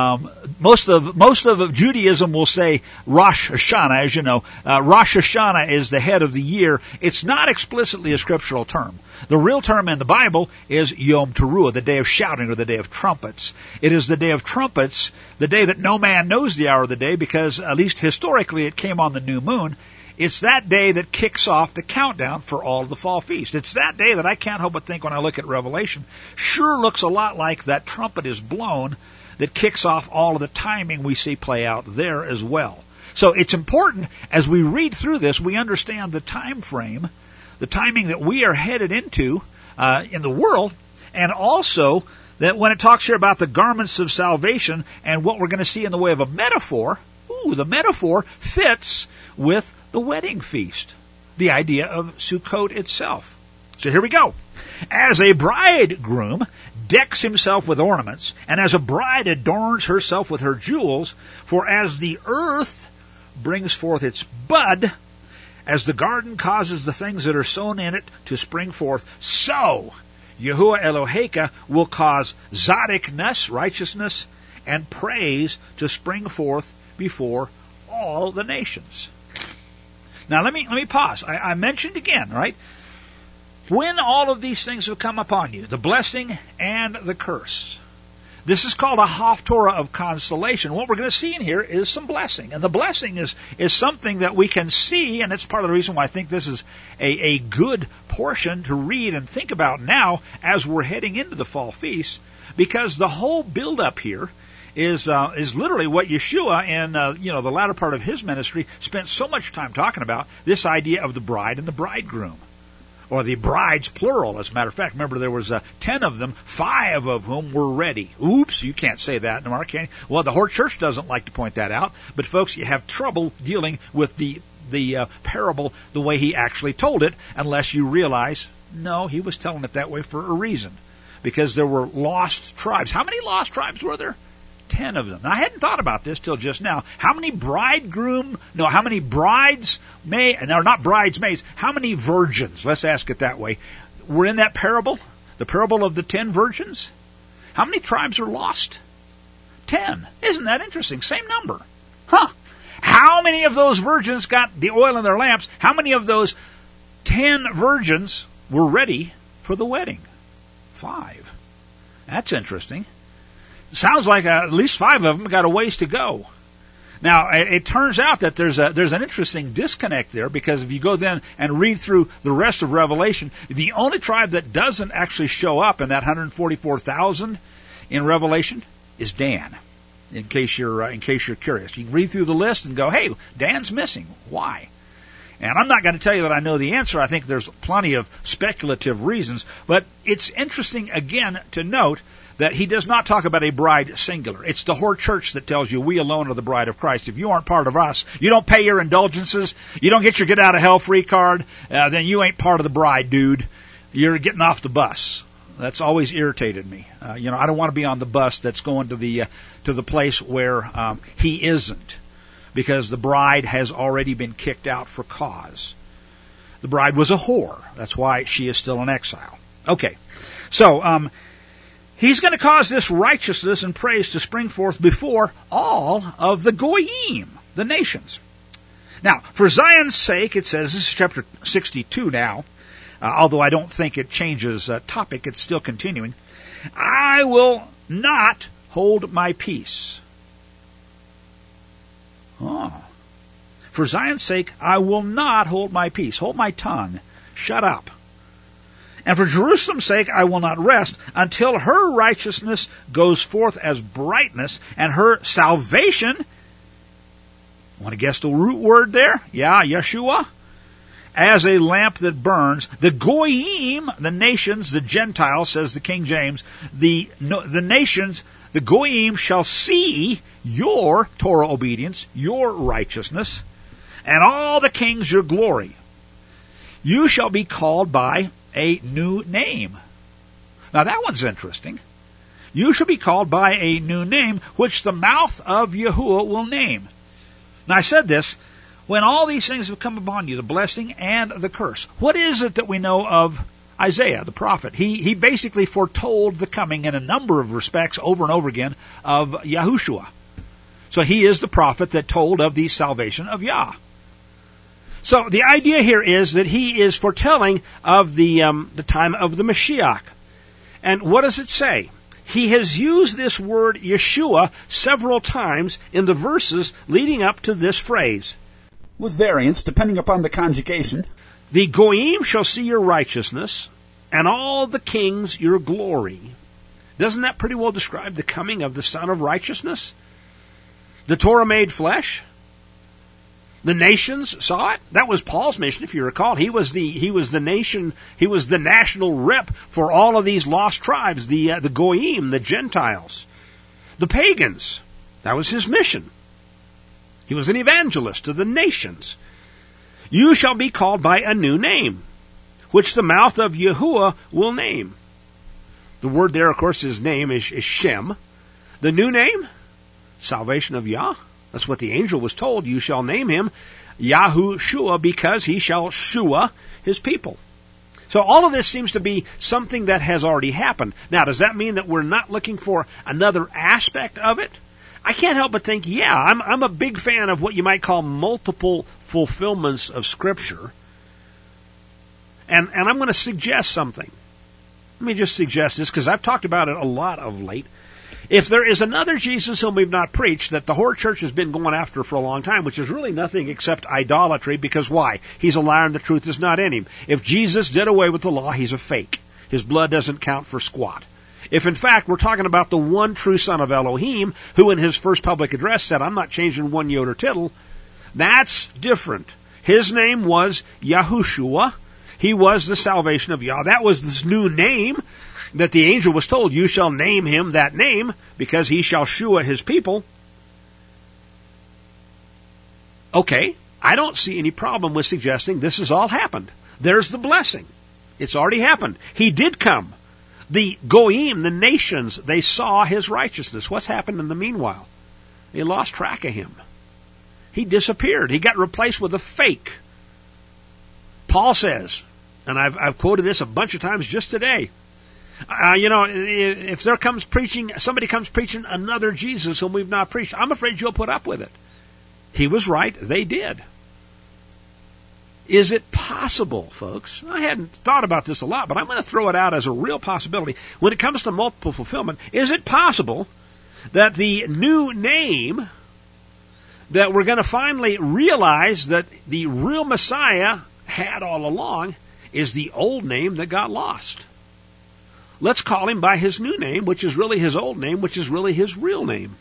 most of Judaism will say Rosh Hashanah, as you know. Rosh Hashanah is the head of the year. It's not explicitly a scriptural term. The real term in the Bible is Yom Teruah, the day of shouting or the day of trumpets. It is the day of trumpets, the day that no man knows the hour of the day because, at least historically, it came on the new moon. It's that day that kicks off the countdown for all of the fall feast. It's that day that I can't help but think when I look at Revelation, sure looks a lot like that trumpet is blown that kicks off all of the timing we see play out there as well. So it's important as we read through this, we understand the time frame, the timing that we are headed into in the world, and also that when it talks here about the garments of salvation and what we're going to see in the way of a metaphor, the metaphor fits with the wedding feast, the idea of Sukkot itself. So here we go. As a bridegroom decks himself with ornaments, and as a bride adorns herself with her jewels, for as the earth brings forth its bud, as the garden causes the things that are sown in it to spring forth, so Yahuwah Eloheka will cause zadikness, righteousness, and praise to spring forth before all the nations. Now let me pause. I mentioned again, right? When all of these things have come upon you, the blessing and the curse, this is called a Haftorah of consolation. What we're going to see in here is some blessing. And the blessing is something that we can see, and it's part of the reason why I think this is a good portion to read and think about now as we're heading into the fall feast, because the whole build-up here is literally what Yeshua in the latter part of his ministry spent so much time talking about, this idea of the bride and the bridegroom. Or the brides, plural, as a matter of fact. Remember, there was 10 of them, 5 of whom were ready. Oops, you can't say that in Mark, can you? Well, the Hort Church doesn't like to point that out. But, folks, you have trouble dealing with the parable the way he actually told it, unless you realize, no, he was telling it that way for a reason. Because there were lost tribes. How many lost tribes were there? 10 of them. Now, I hadn't thought about this till just now. How many how many virgins, let's ask it that way, were in that parable? The parable of the 10 virgins? How many tribes are lost? 10. Isn't that interesting? Same number. Huh. How many of those virgins got the oil in their lamps? How many of those 10 virgins were ready for the wedding? 5. That's interesting. Sounds like at least 5 of them got a ways to go. Now, it turns out that there's an interesting disconnect there, because if you go then and read through the rest of Revelation, the only tribe that doesn't actually show up in that 144,000 in Revelation is Dan. In case you're curious, you can read through the list and go, "Hey, Dan's missing. Why?" And I'm not going to tell you that I know the answer. I think there's plenty of speculative reasons, but it's interesting again to note that he does not talk about a bride singular. It's the Hort Church that tells you we alone are the bride of Christ. If you aren't part of us, you don't pay your indulgences, you don't get your get out of hell free card, then you ain't part of the bride, dude. You're getting off the bus. That's always irritated me. I don't want to be on the bus that's going to the place where he isn't, because the bride has already been kicked out for cause. The bride was a whore. That's why she is still in exile. Okay, so he's going to cause this righteousness and praise to spring forth before all of the Goyim, the nations. Now, for Zion's sake, it says, this is chapter 62 now, although I don't think it changes topic, it's still continuing. I will not hold my peace. For Zion's sake, I will not hold my peace. Hold my tongue. Shut up. And for Jerusalem's sake, I will not rest until her righteousness goes forth as brightness, and her salvation, want to guess the root word there? Yeah, Yeshua. As a lamp that burns. The Goyim, the nations, the Gentiles, says the King James, the nations, the Goyim shall see your Torah obedience, your righteousness, and all the kings your glory. You shall be called by a new name. Now that one's interesting. You shall be called by a new name, which the mouth of Yahuwah will name. Now I said this, when all these things have come upon you, the blessing and the curse. What is it that we know of Isaiah, the prophet? He basically foretold the coming in a number of respects over and over again of Yahushua. So he is the prophet that told of the salvation of Yah. So the idea here is that he is foretelling of the time of the Mashiach. And what does it say? He has used this word Yeshua several times in the verses leading up to this phrase. With variance, depending upon the conjugation. The Goyim shall see your righteousness, and all the kings your glory. Doesn't that pretty well describe the coming of the Son of Righteousness? The Torah made flesh. The nations saw it. That was Paul's mission, if you recall. He was the national rep for all of these lost tribes, the Goyim, the Gentiles, the pagans. That was his mission. He was an evangelist to the nations. You shall be called by a new name, which the mouth of Yahuwah will name. The word there, of course, his name is Shem. The new name, salvation of Yah. That's what the angel was told. You shall name him Yahushua, because he shall shua his people. So all of this seems to be something that has already happened. Now, does that mean that we're not looking for another aspect of it? I can't help but think, yeah, I'm a big fan of what you might call multiple fulfillments of Scripture. And I'm going to suggest something. Let me just suggest this, because I've talked about it a lot of late. If there is another Jesus whom we've not preached, that the Horde Church has been going after for a long time, which is really nothing except idolatry, because why? He's a liar and the truth is not in him. If Jesus did away with the law, he's a fake. His blood doesn't count for squat. If in fact we're talking about the one true Son of Elohim, who in his first public address said, I'm not changing one jot or tittle, that's different. His name was Yahushua. He was the salvation of Yah. That was this new name that the angel was told, you shall name him that name, because he shall shua his people. Okay, I don't see any problem with suggesting this has all happened. There's the blessing. It's already happened. He did come. The Goyim, the nations, they saw his righteousness. What's happened in the meanwhile? They lost track of him. He disappeared. He got replaced with a fake. Paul says, and I've quoted this a bunch of times just today, if somebody comes preaching another Jesus whom we've not preached, I'm afraid you'll put up with it. He was right. They did. Is it possible, folks? I hadn't thought about this a lot, but I'm going to throw it out as a real possibility. When it comes to multiple fulfillment, is it possible that the new name that we're going to finally realize that the real Messiah had all along is the old name that got lost? Let's call him by his new name, which is really his old name, which is really his real name.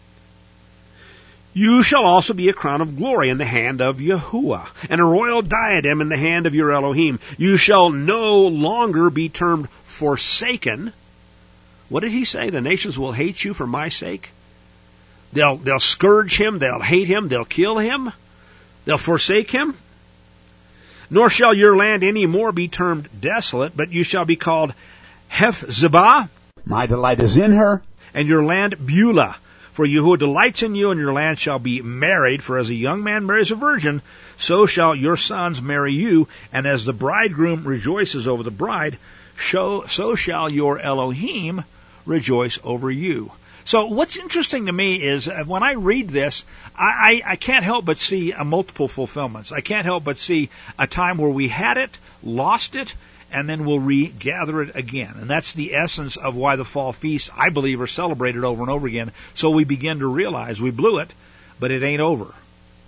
You shall also be a crown of glory in the hand of Yahuwah, and a royal diadem in the hand of your Elohim. You shall no longer be termed forsaken. What did he say? The nations will hate you for my sake. They'll scourge him, they'll hate him, they'll kill him, they'll forsake him. Nor shall your land any more be termed desolate, but you shall be called Hephzibah. My delight is in her. And your land Beulah. For Yahuwah delights in you, and your land shall be married. For as a young man marries a virgin, so shall your sons marry you. And as the bridegroom rejoices over the bride, so shall your Elohim rejoice over you. So what's interesting to me is when I read this, I can't help but see a multiple fulfillments. I can't help but see a time where we had it, lost it, and then we'll regather it again. And that's the essence of why the fall feasts, I believe, are celebrated over and over again. So we begin to realize we blew it, but it ain't over.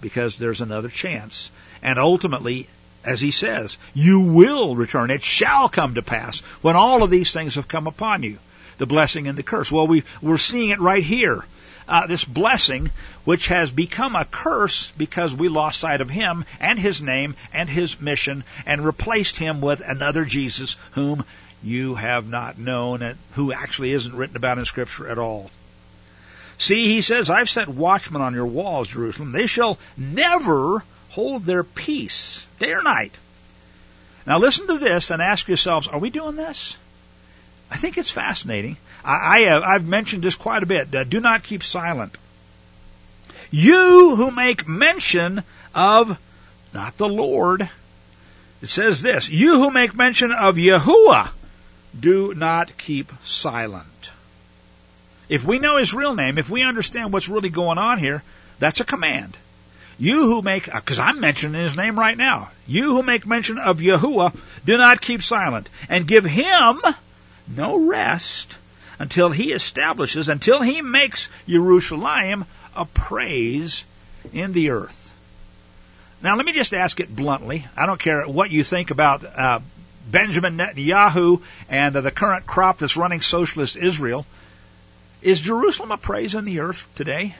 because there's another chance. And ultimately, as he says, you will return. It shall come to pass when all of these things have come upon you, the blessing and the curse. Well, we're seeing it right here. This blessing, which has become a curse because we lost sight of him and his name and his mission and replaced him with another Jesus whom you have not known and who actually isn't written about in Scripture at all. See, he says, I've set watchmen on your walls, Jerusalem. They shall never hold their peace, day or night. Now listen to this and ask yourselves, are we doing this? I think it's fascinating. I've mentioned this quite a bit. Do not keep silent. You who make mention of, not the Lord, it says this, you who make mention of Yahuwah, do not keep silent. If we know his real name, if we understand what's really going on here, that's a command. You who make, because I'm mentioning his name right now, you who make mention of Yahuwah, do not keep silent, and give him no rest until he establishes, until he makes Jerusalem a praise in the earth. Now let me just ask it bluntly. I don't care what you think about Benjamin Netanyahu and the current crop that's running socialist Israel. Is Jerusalem a praise in the earth today?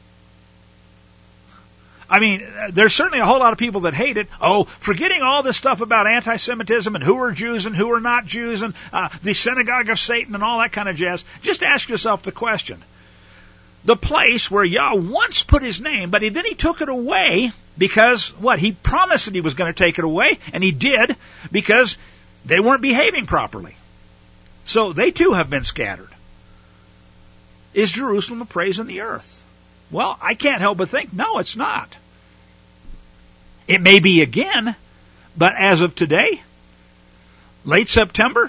I mean, there's certainly a whole lot of people that hate it. Oh, forgetting all this stuff about anti-Semitism and who are Jews and who are not Jews and the synagogue of Satan and all that kind of jazz. Just ask yourself the question. The place where Yah once put his name, but then he took it away because, what? He promised that he was going to take it away, and he did because they weren't behaving properly. So they too have been scattered. Is Jerusalem a praise in the earth? Well, I can't help but think, no, it's not. It may be again, but as of today, late September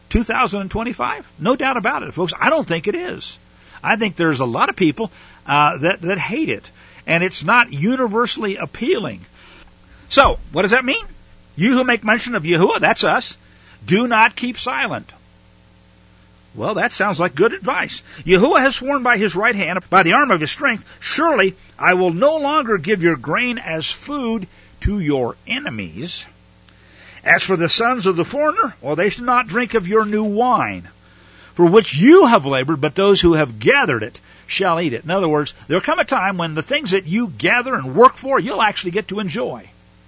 2025, no doubt about it, folks, I don't think it is. I think there's a lot of people that hate it, and it's not universally appealing. So, what does that mean? You who make mention of Yahuwah, that's us, do not keep silent. Well, that sounds like good advice. Yahuwah has sworn by his right hand, by the arm of his strength, surely I will no longer give your grain as food to your enemies. As for the sons of the foreigner, well, they shall not drink of your new wine, for which you have labored, but those who have gathered it shall eat it. In other words, there will come a time when the things that you gather and work for, you'll actually get to enjoy.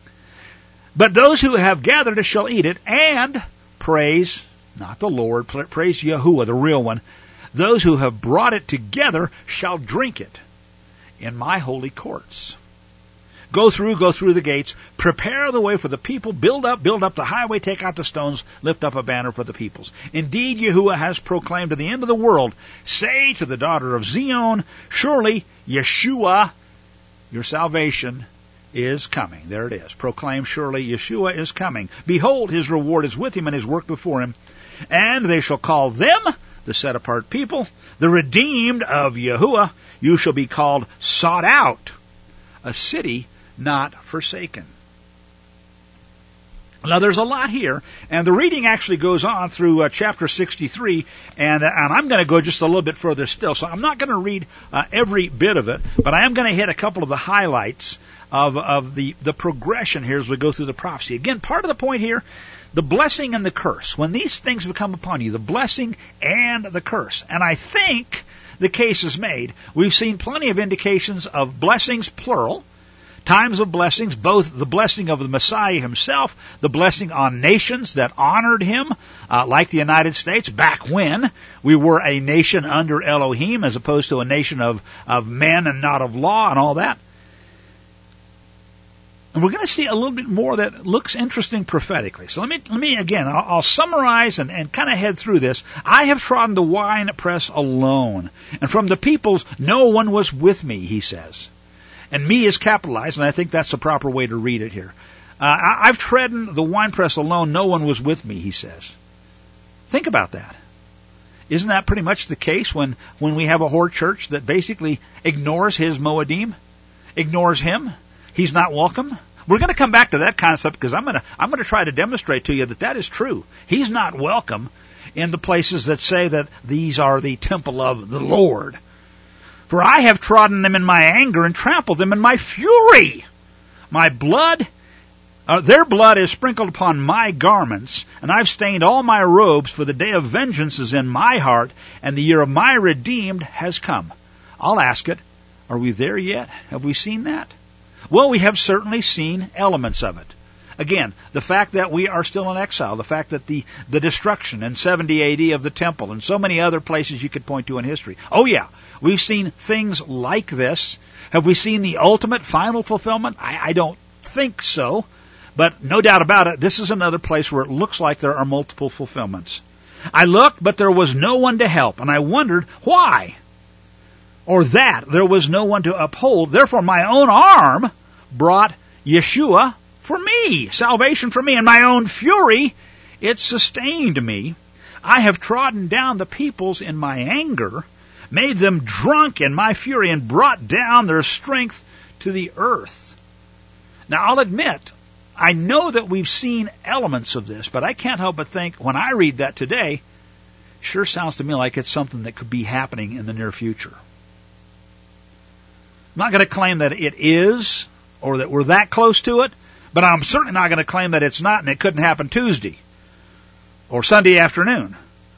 But those who have gathered it shall eat it, and praise, not the Lord, praise Yahuwah, the real one. Those who have brought it together shall drink it in my holy courts. Go through the gates, prepare the way for the people, build up the highway, take out the stones, lift up a banner for the peoples. Indeed, Yahuwah has proclaimed to the end of the world, say to the daughter of Zion, surely Yeshua, your salvation, is coming. There it is. Proclaim, surely Yeshua is coming. Behold, his reward is with him and his work before him. And they shall call them the set-apart people, the redeemed of Yahuwah. You shall be called sought out, a city not forsaken. Now, there's a lot here, and the reading actually goes on through chapter 63, and I'm going to go just a little bit further still. So I'm not going to read every bit of it, but I am going to hit a couple of the highlights of the progression here as we go through the prophecy. Again, part of the point here, the blessing and the curse. When these things have come upon you, the blessing and the curse. And I think the case is made. We've seen plenty of indications of blessings, plural, times of blessings, both the blessing of the Messiah himself, the blessing on nations that honored him, like the United States, back when we were a nation under Elohim as opposed to a nation of men and not of law and all that. And we're going to see a little bit more that looks interesting prophetically. So let me again, I'll summarize and kind of head through this. I have trodden the wine press alone, and from the peoples no one was with me, he says. And me is capitalized, and I think that's the proper way to read it here. I've trodden the winepress alone, no one was with me, he says. Think about that. Isn't that pretty much the case when we have a whore church that basically ignores his Moedim, ignores him? He's not welcome. We're going to come back to that concept because I'm going to try to demonstrate to you that is true. He's not welcome in the places that say that these are the temple of the Lord. For I have trodden them in my anger and trampled them in my fury. My blood, their blood is sprinkled upon my garments, and I've stained all my robes, for the day of vengeance is in my heart, and the year of my redeemed has come. I'll ask it, are we there yet? Have we seen that? Well, we have certainly seen elements of it. Again, the fact that we are still in exile, the fact that the destruction in 70 A.D. of the temple, and so many other places you could point to in history. Oh yeah, we've seen things like this. Have we seen the ultimate final fulfillment? I don't think so. But no doubt about it, this is another place where it looks like there are multiple fulfillments. I looked, but there was no one to help, and I wondered why. Or that there was no one to uphold. Therefore my own arm brought Yeshua for me, salvation for me. In my own fury, it sustained me. I have trodden down the peoples in my anger, made them drunk in my fury, and brought down their strength to the earth. Now, I'll admit, I know that we've seen elements of this, but I can't help but think, when I read that today, sure sounds to me like it's something that could be happening in the near future. I'm not going to claim that it is, or that we're that close to it, but I'm certainly not going to claim that it's not and it couldn't happen Tuesday or Sunday afternoon.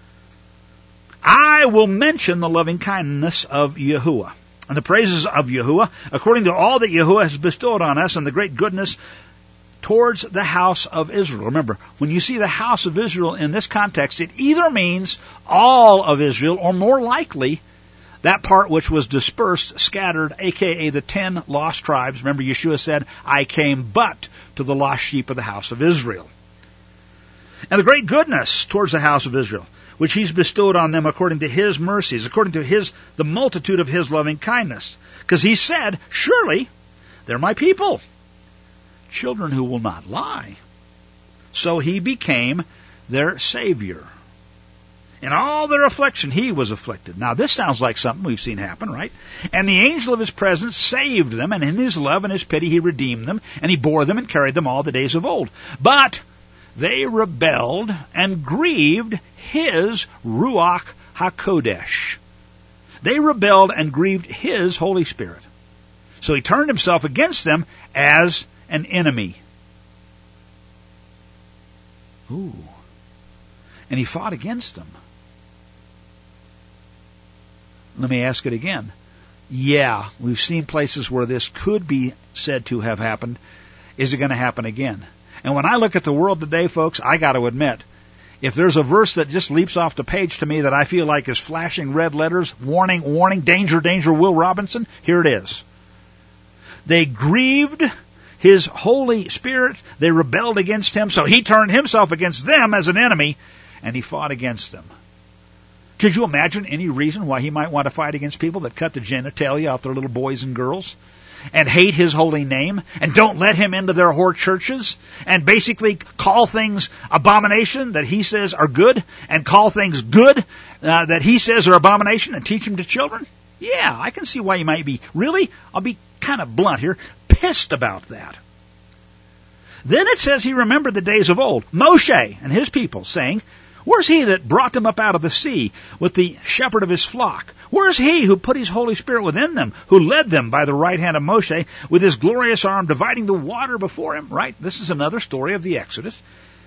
I will mention the loving kindness of Yahuwah and the praises of Yahuwah according to all that Yahuwah has bestowed on us and the great goodness towards the house of Israel. Remember, when you see the house of Israel in this context, it either means all of Israel or more likely that part which was dispersed, scattered, a.k.a. the 10 lost tribes. Remember, Yeshua said, I came but to the lost sheep of the house of Israel. And the great goodness towards the house of Israel, which he's bestowed on them according to his mercies, according to the multitude of his loving kindness. Because he said, surely they're my people, children who will not lie. So he became their Savior. In all their affliction, he was afflicted. Now, this sounds like something we've seen happen, right? And the angel of his presence saved them, and in his love and his pity he redeemed them, and he bore them and carried them all the days of old. But they rebelled and grieved his Ruach HaKodesh. They rebelled and grieved his Holy Spirit. So he turned himself against them as an enemy. Ooh. And he fought against them. Let me ask it again. Yeah, we've seen places where this could be said to have happened. Is it going to happen again? And when I look at the world today, folks, I got to admit, if there's a verse that just leaps off the page to me that I feel like is flashing red letters, warning, warning, danger, danger, Will Robinson, here it is. They grieved his Holy Spirit. They rebelled against him, so he turned himself against them as an enemy, and he fought against them. Could you imagine any reason why he might want to fight against people that cut the genitalia off their little boys and girls and hate his holy name and don't let him into their whore churches and basically call things abomination that he says are good and call things good that he says are abomination and teach them to children? Yeah, I can see why you might be, really, I'll be kind of blunt here, pissed about that. Then it says he remembered the days of old, Moshe and his people, saying, where's he that brought them up out of the sea with the shepherd of his flock? Where's he who put his Holy Spirit within them, who led them by the right hand of Moshe with his glorious arm, dividing the water before him? Right? This is another story of the Exodus.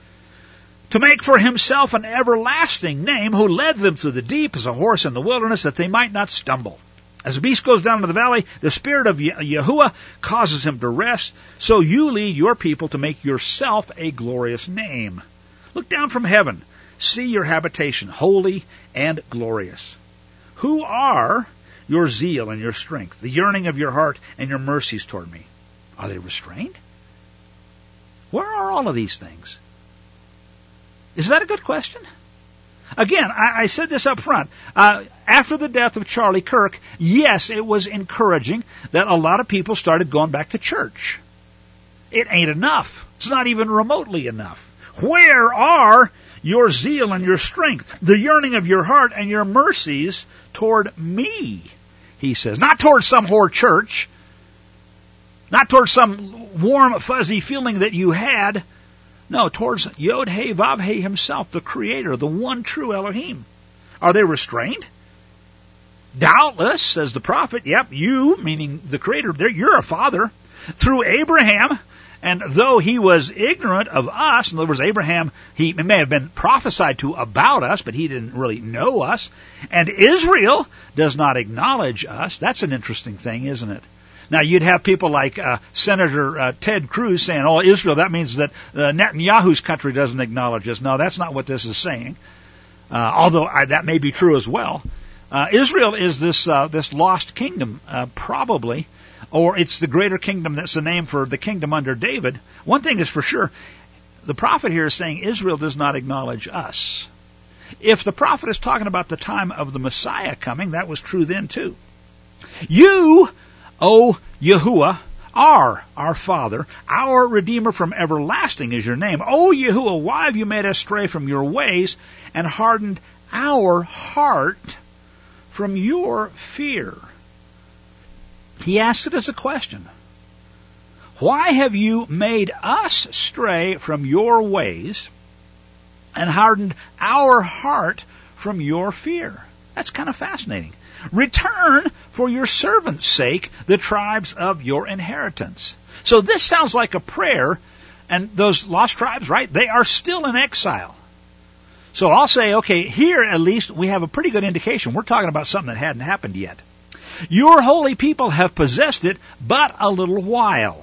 To make for himself an everlasting name, who led them through the deep as a horse in the wilderness, that they might not stumble. As a beast goes down into the valley, the Spirit of Yahuwah causes him to rest. So you lead your people to make yourself a glorious name. Look down from heaven. See your habitation, holy and glorious. Who are your zeal and your strength, the yearning of your heart and your mercies toward me? Are they restrained? Where are all of these things? Is that a good question? Again, I said this up front. After the death of Charlie Kirk, yes, it was encouraging that a lot of people started going back to church. It ain't enough. It's not even remotely enough. Where are your zeal and your strength, the yearning of your heart and your mercies toward me, he says. Not towards some whore church, not towards some warm, fuzzy feeling that you had. No, towards Yod-Heh Vav-Heh himself, the Creator, the one true Elohim. Are they restrained? Doubtless, says the prophet, yep, you, meaning the Creator, you're a father, through Abraham, and though he was ignorant of us, in other words, Abraham, he may have been prophesied to about us, but he didn't really know us, and Israel does not acknowledge us. That's an interesting thing, isn't it? Now, you'd have people like Senator Ted Cruz saying, oh, Israel, that means that Netanyahu's country doesn't acknowledge us. No, that's not what this is saying, although that may be true as well. Israel is this lost kingdom, probably, or it's the greater kingdom that's the name for the kingdom under David. One thing is for sure, the prophet here is saying Israel does not acknowledge us. If the prophet is talking about the time of the Messiah coming, that was true then too. You, O Yahuwah, are our Father, our Redeemer from everlasting is your name. O Yahuwah, why have you made us stray from your ways and hardened our heart from your fear? He asked it as a question. Why have you made us stray from your ways and hardened our heart from your fear? That's kind of fascinating. Return for your servant's sake the tribes of your inheritance. So this sounds like a prayer, and those lost tribes, right, they are still in exile. So I'll say, okay, here at least we have a pretty good indication. We're talking about something that hadn't happened yet. Your holy people have possessed it but a little while.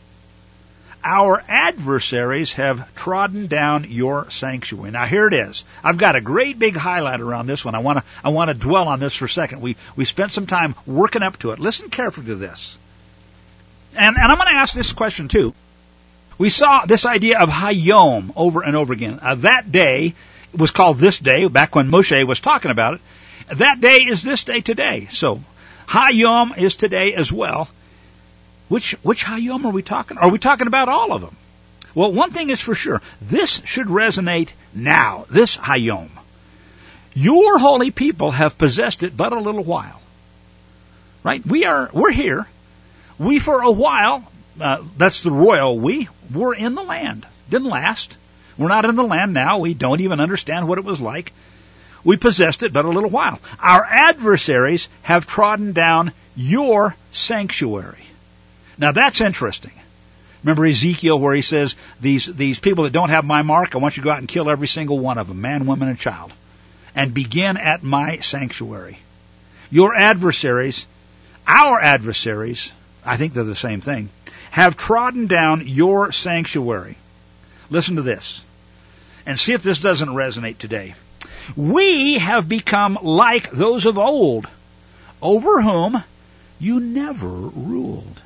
Our adversaries have trodden down your sanctuary. Now here it is. I've got a great big highlight around this one. I want to dwell on this for a second. We spent some time working up to it. Listen carefully to this. And I'm going to ask this question too. We saw this idea of Hayom over and over again. That day was called this day, back when Moshe was talking about it. That day is this day today. So Hayom is today as well. Which Hayom are we talking? Are we talking about all of them? Well, one thing is for sure. This should resonate now. This Hayom. Your holy people have possessed it but a little while. Right? We're here. We for a while, that's the royal we, were in the land. Didn't last. We're not in the land now. We don't even understand what it was like. We possessed it but a little while. Our adversaries have trodden down your sanctuary. Now that's interesting. Remember Ezekiel where he says, these people that don't have my mark, I want you to go out and kill every single one of them, man, woman, and child, and begin at my sanctuary. Your adversaries, our adversaries, I think they're the same thing, have trodden down your sanctuary. Listen to this, and see if this doesn't resonate today. We have become like those of old, over whom you never ruled.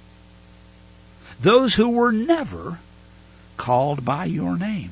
Those who were never called by your name.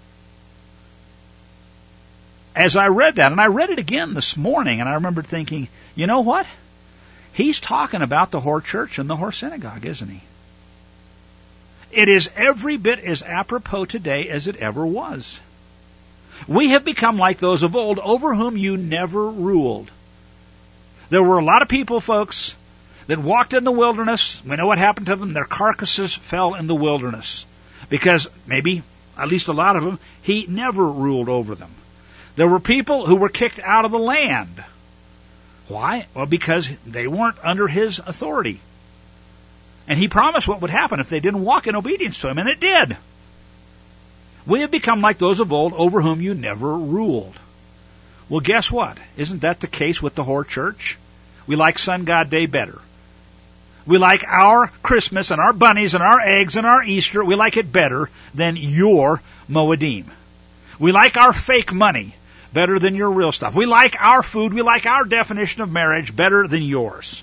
As I read that, and I read it again this morning, and I remembered thinking, you know what? He's talking about the Hor Church and the Hor Synagogue, isn't he? It is every bit as apropos today as it ever was. We have become like those of old, over whom you never ruled. There were a lot of people, folks, that walked in the wilderness. We know what happened to them. Their carcasses fell in the wilderness. Because maybe, at least a lot of them, he never ruled over them. There were people who were kicked out of the land. Why? Well, because they weren't under his authority. And he promised what would happen if they didn't walk in obedience to him, and it did. We have become like those of old, over whom you never ruled. Well, guess what? Isn't that the case with the Hor Church? We like Sun God Day better. We like our Christmas and our bunnies and our eggs and our Easter, we like it better than your Moedim. We like our fake money better than your real stuff. We like our food, we like our definition of marriage better than yours.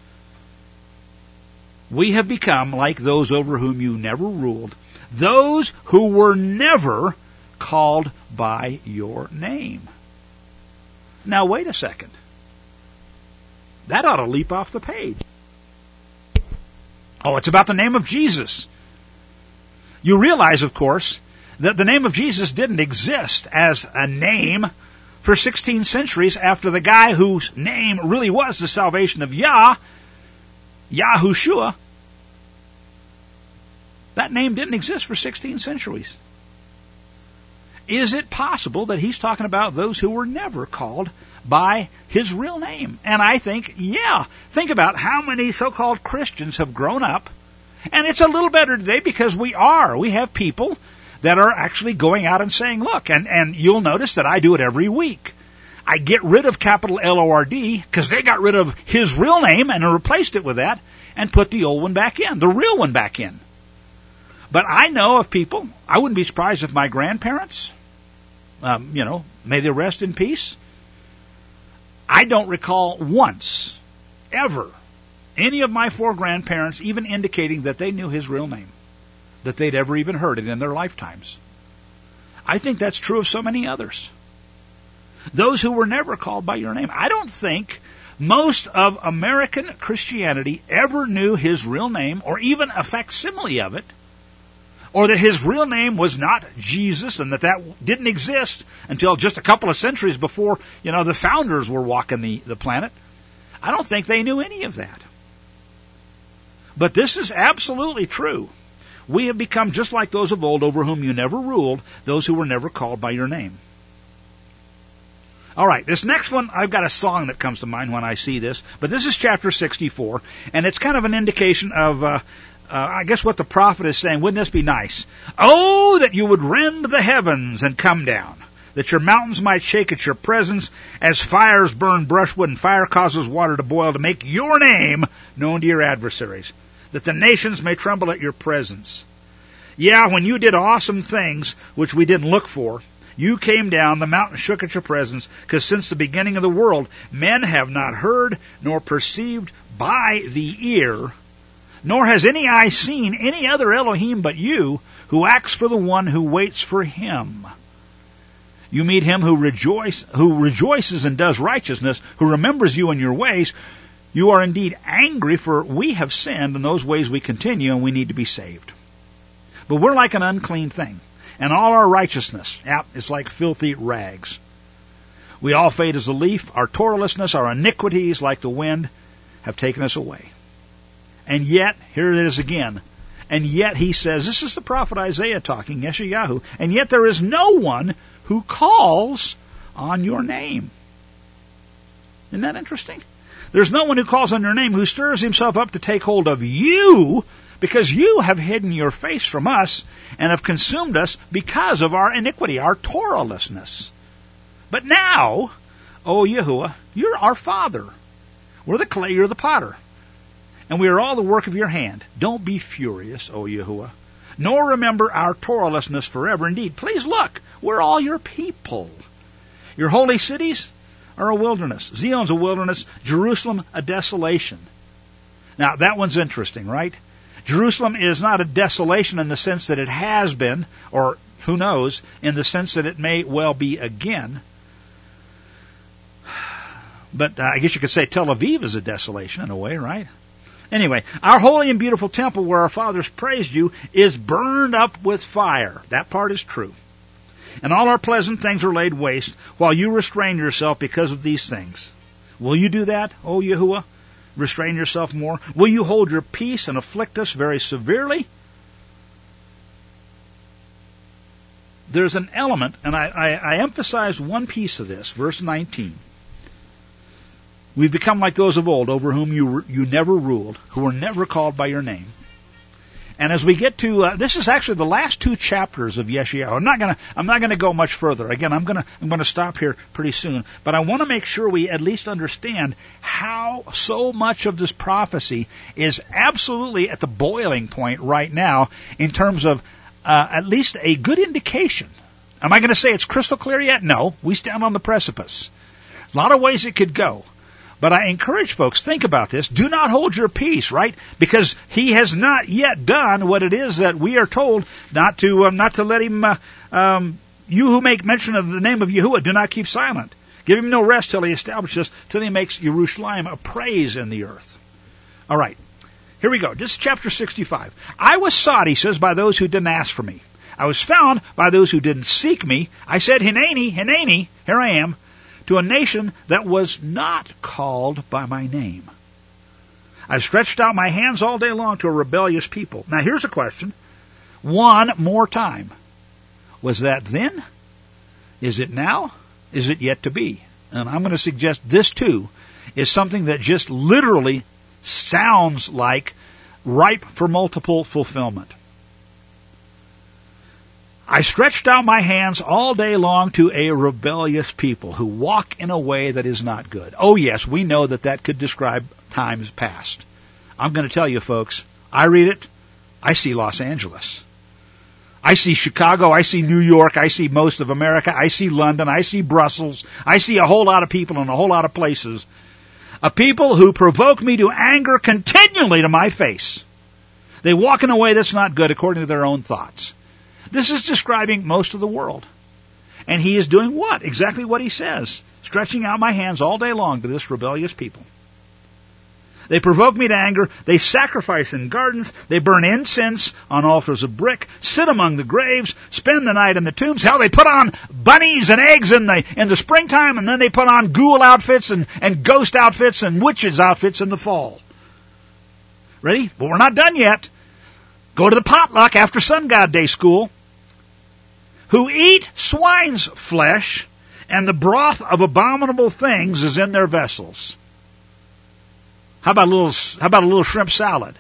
We have become like those over whom you never ruled, those who were never called by your name. Now wait a second. That ought to leap off the page. Oh, it's about the name of Jesus. You realize, of course, that the name of Jesus didn't exist as a name for 16 centuries after the guy whose name really was the salvation of Yahushua. That name didn't exist for 16 centuries. is it possible that he's talking about those who were never called by his real name? And I think, yeah. Think about how many so-called Christians have grown up. And it's a little better today because we have people that are actually going out and saying, look, and you'll notice that I do it every week. I get rid of capital L-O-R-D because they got rid of his real name and replaced it with that and put the old one back in, the real one back in. But I know of people, I wouldn't be surprised if my grandparents, may they rest in peace. I don't recall once, ever, any of my 4 grandparents even indicating that they knew his real name, that they'd ever even heard it in their lifetimes. I think that's true of so many others. Those who were never called by your name. I don't think most of American Christianity ever knew his real name or even a facsimile of it, or that his real name was not Jesus and that didn't exist until just a couple of centuries before, the founders were walking the planet. I don't think they knew any of that. But this is absolutely true. We have become just like those of old over whom you never ruled, those who were never called by your name. All right, this next one, I've got a song that comes to mind when I see this, but this is chapter 64, and it's kind of an indication of, I guess what the prophet is saying. Wouldn't this be nice? Oh, that you would rend the heavens and come down, that your mountains might shake at your presence, as fires burn brushwood and fire causes water to boil, to make your name known to your adversaries, that the nations may tremble at your presence. Yeah, when you did awesome things which we didn't look for, you came down, the mountain shook at your presence, because since the beginning of the world, men have not heard nor perceived by the ear, nor has any eye seen any other Elohim but you, who acts for the one who waits for him. You meet him who rejoices and does righteousness, who remembers you in your ways. You are indeed angry, for we have sinned, and those ways we continue, and we need to be saved. But we're like an unclean thing, and all our righteousness, is like filthy rags. We all fade as a leaf. Our Torahlessness, our iniquities, like the wind, have taken us away. And yet, here it is again, and yet he says, this is the prophet Isaiah talking, Yeshayahu, and yet there is no one who calls on your name. Isn't that interesting? There's no one who calls on your name, who stirs himself up to take hold of you, because you have hidden your face from us and have consumed us because of our iniquity, our Torahlessness. But now, O Yahuwah, you're our Father. We're the clay, you're the potter. And we are all the work of your hand. Don't be furious, O Yahuwah, nor remember our Torahlessness forever. Indeed, please look, we're all your people. Your holy cities are a wilderness. Zion's a wilderness. Jerusalem, a desolation. Now, that one's interesting, right? Jerusalem is not a desolation in the sense that it has been, or who knows, in the sense that it may well be again. But I guess you could say Tel Aviv is a desolation in a way, right? Anyway, our holy and beautiful temple where our fathers praised you is burned up with fire. That part is true. And all our pleasant things are laid waste while you restrain yourself because of these things. Will you do that, O Yahuwah? Restrain yourself more? Will you hold your peace and afflict us very severely? There's an element, and I emphasize one piece of this, verse 19. We've become like those of old, over whom you never ruled, who were never called by your name. And as we get to this is actually the last 2 chapters of Yeshayahu. I'm not gonna go much further. Again, I'm gonna stop here pretty soon. But I want to make sure we at least understand how so much of this prophecy is absolutely at the boiling point right now in terms of at least a good indication. Am I going to say it's crystal clear yet? No. We stand on the precipice. A lot of ways it could go. But I encourage folks, think about this. Do not hold your peace, right? Because he has not yet done what it is that we are told not to let him, you who make mention of the name of Yahuwah, do not keep silent. Give him no rest till he establishes, till he makes Yerushalayim a praise in the earth. All right. Here we go. This is chapter 65. I was sought, he says, by those who didn't ask for me. I was found by those who didn't seek me. I said, Hineni, Hineni, here I am, to a nation that was not called by my name. I've stretched out my hands all day long to a rebellious people. Now here's a question. One more time. Was that then Is it now? Is it yet to be? And I'm going to suggest this too is something that just literally sounds like ripe for multiple fulfillment. I stretched out my hands all day long to a rebellious people who walk in a way that is not good. Oh yes, we know that could describe times past. I'm going to tell you folks, I read it, I see Los Angeles. I see Chicago, I see New York, I see most of America, I see London, I see Brussels, I see a whole lot of people in a whole lot of places. A people who provoke me to anger continually to my face. They walk in a way that's not good according to their own thoughts. This is describing most of the world. And he is doing what? Exactly what he says. Stretching out my hands all day long to this rebellious people. They provoke me to anger. They sacrifice in gardens. They burn incense on altars of brick. Sit among the graves. Spend the night in the tombs. Hell, they put on bunnies and eggs in the springtime, and then they put on ghoul outfits and ghost outfits and witches outfits in the fall. Ready? But we're not done yet. Go to the potluck after Sun God Day school. Who eat swine's flesh, and the broth of abominable things is in their vessels. How about a little shrimp salad?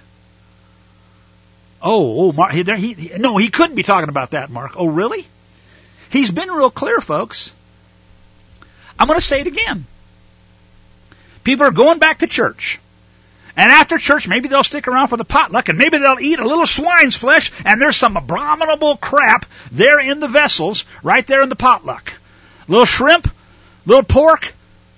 Mark, he couldn't be talking about that, Mark. Oh, really? He's been real clear, folks. I'm going to say it again. People are going back to church. And after church, maybe they'll stick around for the potluck, and maybe they'll eat a little swine's flesh, and there's some abominable crap there in the vessels, right there in the potluck. Little shrimp, little pork.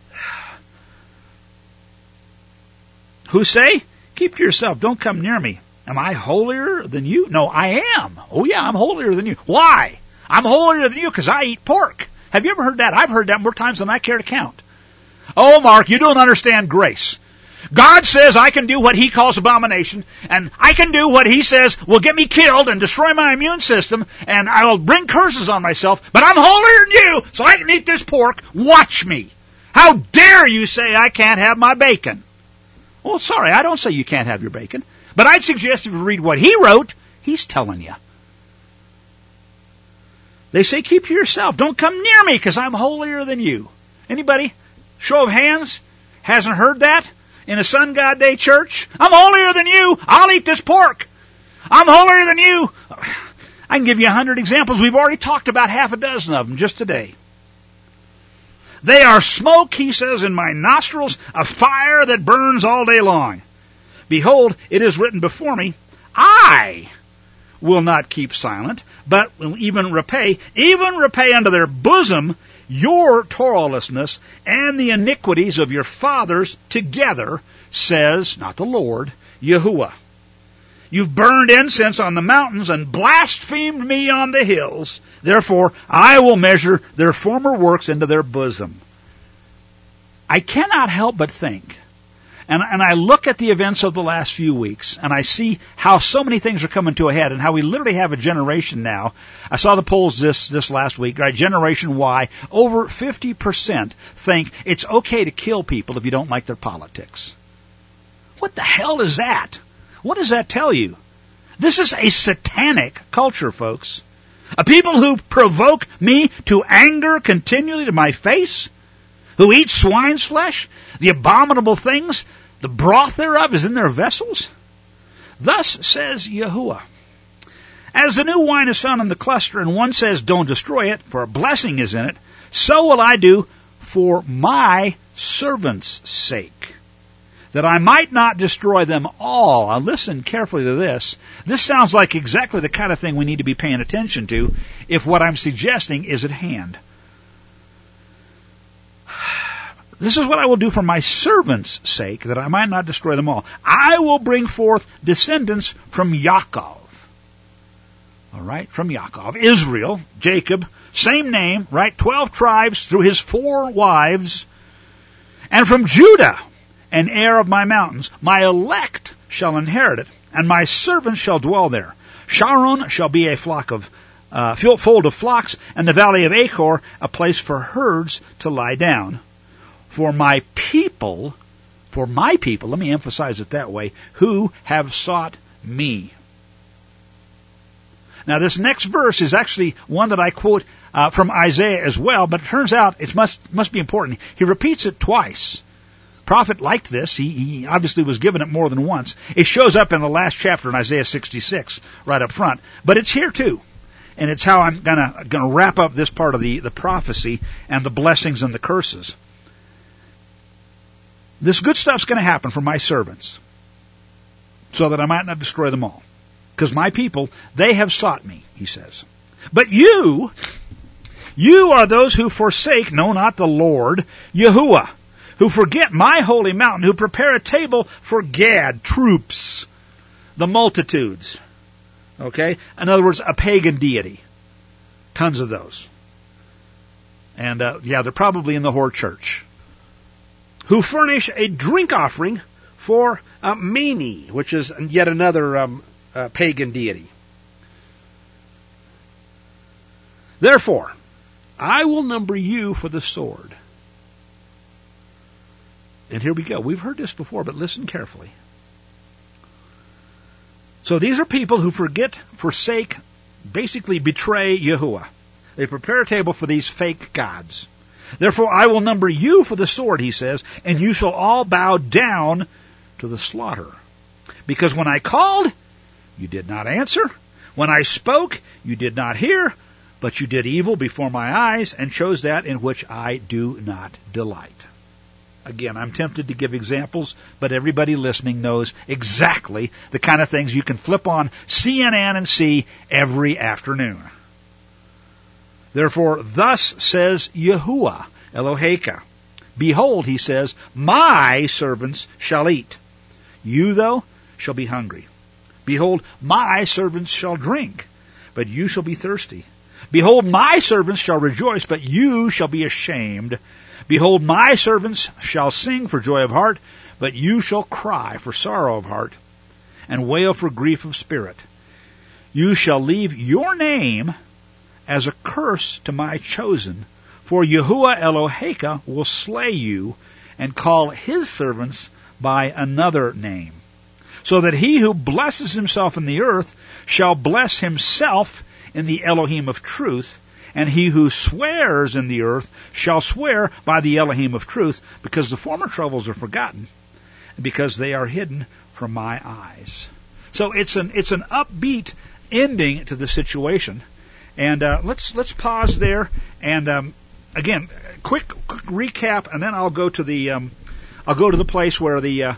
Who say, keep to yourself, don't come near me. Am I holier than you? No, I am. Oh yeah, I'm holier than you. Why? I'm holier than you because I eat pork. Have you ever heard that? I've heard that more times than I care to count. Oh, Mark, you don't understand grace. God says I can do what He calls abomination, and I can do what He says will get me killed and destroy my immune system, and I will bring curses on myself, but I'm holier than you, so I can eat this pork. Watch me. How dare you say I can't have my bacon? Well, sorry, I don't say you can't have your bacon, but I'd suggest if you read what He wrote, He's telling you. They say, keep to yourself. Don't come near me because I'm holier than you. Anybody, show of hands, hasn't heard that in a Sun God Day church? I'm holier than you. I'll eat this pork. I'm holier than you. I can give you 100 examples. We've already talked about half a dozen of them just today. They are smoke, he says, in my nostrils, a fire that burns all day long. Behold, it is written before me, I will not keep silent, but will even repay unto their bosom your toillessness and the iniquities of your fathers together, says, not the Lord, Yahuwah. You've burned incense on the mountains and blasphemed me on the hills. Therefore, I will measure their former works into their bosom. I cannot help but think, and I look at the events of the last few weeks, and I see how so many things are coming to a head, and how we literally have a generation now. I saw the polls this last week, right? Generation Y, over 50% think it's okay to kill people if you don't like their politics. What the hell is that? What does that tell you? This is a satanic culture, folks. A people who provoke me to anger continually to my face, who eat swine's flesh, the abominable things, the broth thereof is in their vessels. Thus says Yahuwah. As the new wine is found in the cluster, and one says, don't destroy it, for a blessing is in it, so will I do for my servants' sake, that I might not destroy them all. Now listen carefully to this. This sounds like exactly the kind of thing we need to be paying attention to if what I'm suggesting is at hand. This is what I will do for my servants' sake, that I might not destroy them all. I will bring forth descendants from Yaakov. All right, from Yaakov. Israel, Jacob, same name, right? 12 tribes through his 4 wives. And from Judah, an heir of my mountains, my elect shall inherit it, and my servants shall dwell there. Sharon shall be a fold of flocks, and the valley of Achor a place for herds to lie down. For my people, let me emphasize it that way, who have sought me. Now, this next verse is actually one that I quote from Isaiah as well, but it turns out it must be important. He repeats it twice. Prophet liked this. He obviously was given it more than once. It shows up in the last chapter in Isaiah 66, right up front. But it's here too. And it's how I'm gonna wrap up this part of the prophecy and the blessings and the curses. This good stuff's going to happen for my servants, so that I might not destroy them all. Because my people, they have sought me, he says. But you are those who forsake, no, not the Lord, Yahuwah, who forget my holy mountain, who prepare a table for Gad, troops, the multitudes. Okay? In other words, a pagan deity. Tons of those. And, they're probably in the whore church. Who furnish a drink offering for Mani, which is yet another pagan deity. Therefore, I will number you for the sword. And here we go. We've heard this before, but listen carefully. So these are people who forsake, basically betray Yahuwah. They prepare a table for these fake gods. Therefore I will number you for the sword, he says, and you shall all bow down to the slaughter. Because when I called, you did not answer. When I spoke, you did not hear, but you did evil before my eyes and chose that in which I do not delight. Again, I'm tempted to give examples, but everybody listening knows exactly the kind of things you can flip on CNN and see every afternoon. Therefore, thus says Yahuwah, Eloheka. Behold, he says, my servants shall eat. You, though, shall be hungry. Behold, my servants shall drink, but you shall be thirsty. Behold, my servants shall rejoice, but you shall be ashamed. Behold, my servants shall sing for joy of heart, but you shall cry for sorrow of heart, and wail for grief of spirit. You shall leave your name as a curse to my chosen, for Yahuwah Eloheka will slay you and call his servants by another name, so that he who blesses himself in the earth shall bless himself in the Elohim of truth, and he who swears in the earth shall swear by the Elohim of truth, because the former troubles are forgotten, and because they are hidden from my eyes. So it's an upbeat ending to the situation. And let's pause there, and again, quick recap, and then I'll go to the place where the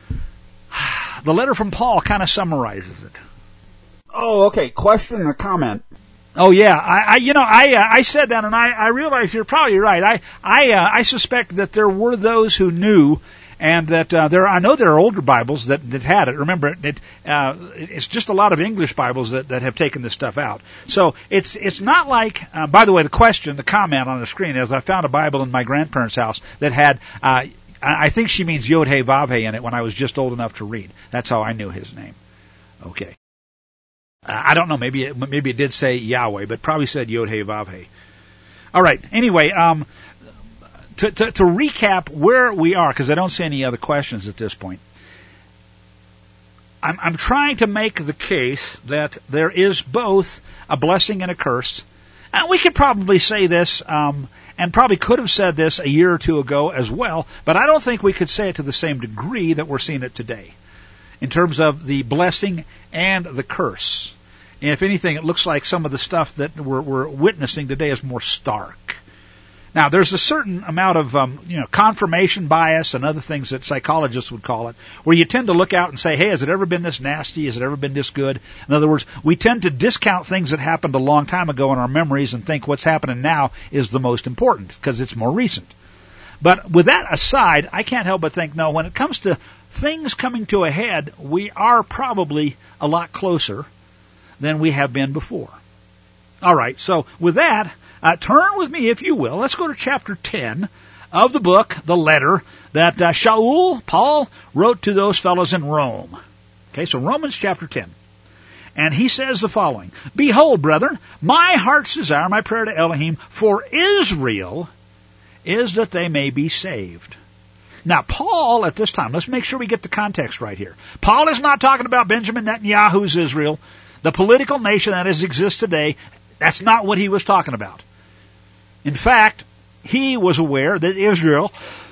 letter from Paul kind of summarizes it. Oh, okay. Question or comment? Oh yeah, I said that, and I realized you're probably right. I suspect that there were those who knew. And that I know there are older Bibles that had it. Remember, it's just a lot of English Bibles that have taken this stuff out. So it's not like. By the way, the comment on the screen is I found a Bible in my grandparents' house that had. I think she means Yod He Vav He in it when I was just old enough to read. That's how I knew his name. Okay. I don't know. Maybe it did say Yahweh, but probably said Yod He Vav He. All right. Anyway. To recap where we are, because I don't see any other questions at this point, I'm trying to make the case that there is both a blessing and a curse. And we could probably say this, and probably could have said this a year or two ago as well, but I don't think we could say it to the same degree that we're seeing it today, in terms of the blessing and the curse. And if anything, it looks like some of the stuff that we're witnessing today is more stark. Now, there's a certain amount of, confirmation bias and other things that psychologists would call it, where you tend to look out and say, hey, has it ever been this nasty? Has it ever been this good? In other words, we tend to discount things that happened a long time ago in our memories and think what's happening now is the most important because it's more recent. But with that aside, I can't help but think, no, when it comes to things coming to a head, we are probably a lot closer than we have been before. All right, so with that, turn with me, if you will. Let's go to chapter 10 of the book, the letter that Paul wrote to those fellows in Rome. Okay, so Romans chapter 10. And he says the following: Behold, brethren, my heart's desire, my prayer to Elohim for Israel is that they may be saved. Now, Paul, at this time, let's make sure we get the context right here. Paul is not talking about Benjamin Netanyahu's Israel. the political nation that exists today, that's not what he was talking about. In fact, he was aware that Israel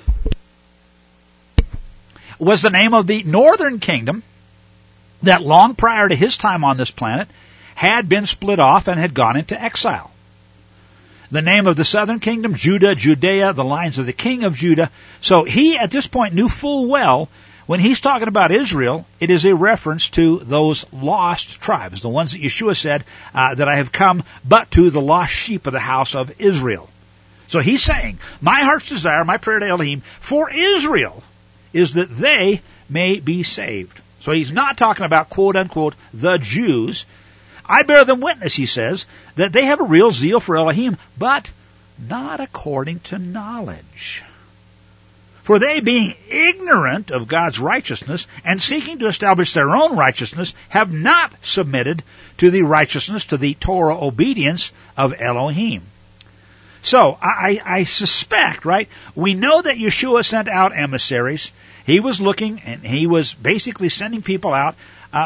was the name of the northern kingdom that long prior to his time on this planet had been split off and had gone into exile. The name of the southern kingdom, Judah, Judea, the lines of the king of Judah. So he at this point knew full well when he's talking about Israel, it is a reference to those lost tribes, the ones that Yeshua said that I have come but to the lost sheep of the house of Israel. So he's saying, my heart's desire, my prayer to Elohim for Israel is that they may be saved. So he's not talking about, quote unquote, the Jews. I bear them witness, he says, that they have a real zeal for Elohim, but not according to knowledge. For they, being ignorant of God's righteousness and seeking to establish their own righteousness, have not submitted to the righteousness, to the Torah obedience of Elohim. So, I suspect, right, we know that Yeshua sent out emissaries. He was looking, and he was basically sending people out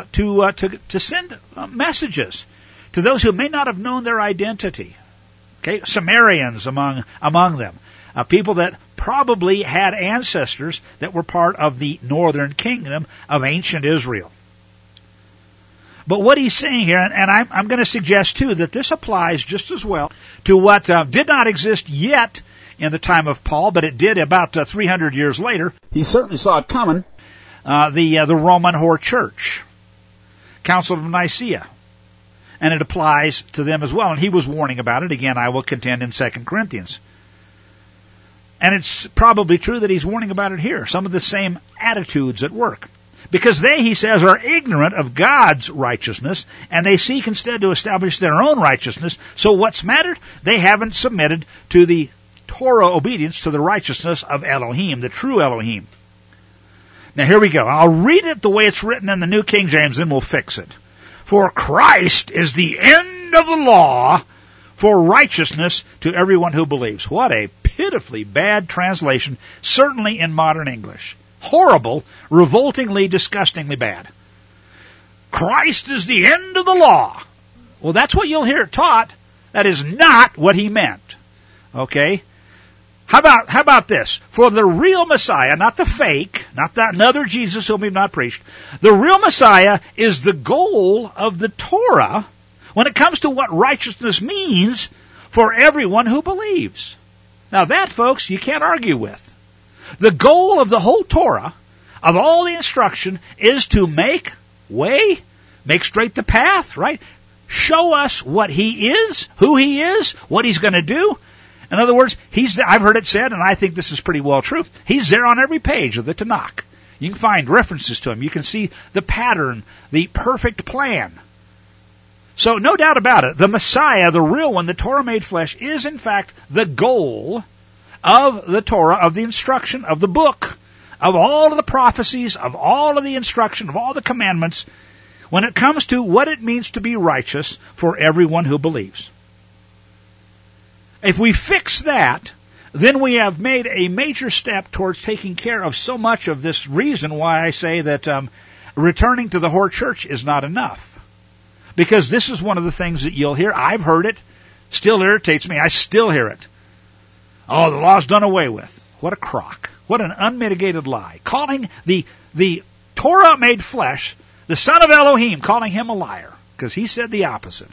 to send messages to those who may not have known their identity. Okay, Samaritans among them. People that probably had ancestors that were part of the northern kingdom of ancient Israel. But what he's saying here, and I'm going to suggest too that this applies just as well to what did not exist yet in the time of Paul, but it did about 300 years later. He certainly saw it coming. The Roman Whore Church, Council of Nicaea. And it applies to them as well. And he was warning about it. Again, I will contend in 2 Corinthians. And it's probably true that he's warning about it here. Some of the same attitudes at work. Because they, he says, are ignorant of God's righteousness, and they seek instead to establish their own righteousness. So what's mattered? They haven't submitted to the Torah obedience, to the righteousness of Elohim, the true Elohim. Now here we go. I'll read it the way it's written in the New King James, then we'll fix it. For Christ is the end of the law for righteousness to everyone who believes. What a pitifully bad translation, certainly in modern English. Horrible, revoltingly, disgustingly bad. Christ is the end of the law. Well, that's what you'll hear taught. That is not what he meant. Okay? How about this? For the real Messiah, not the fake, not that another Jesus whom we've not preached, the real Messiah is the goal of the Torah when it comes to what righteousness means for everyone who believes. Now that, folks, you can't argue with. The goal of the whole Torah, of all the instruction, is to make way, make straight the path, right? Show us what he is, who he is, what he's going to do. In other words, I've heard it said, and I think this is pretty well true, he's there on every page of the Tanakh. You can find references to him. You can see the pattern, the perfect plan. So no doubt about it, the Messiah, the real one, the Torah made flesh, is in fact the goal of the Torah, of the instruction, of the book, of all of the prophecies, of all of the instruction, of all the commandments, when it comes to what it means to be righteous for everyone who believes. If we fix that, then we have made a major step towards taking care of so much of this reason why I say that returning to the whore church is not enough. Because this is one of the things that you'll hear. I've heard it. Still irritates me. I still hear it. Oh, the law's done away with. What a crock. What an unmitigated lie. Calling the Torah made flesh, the son of Elohim, calling him a liar. Because he said the opposite.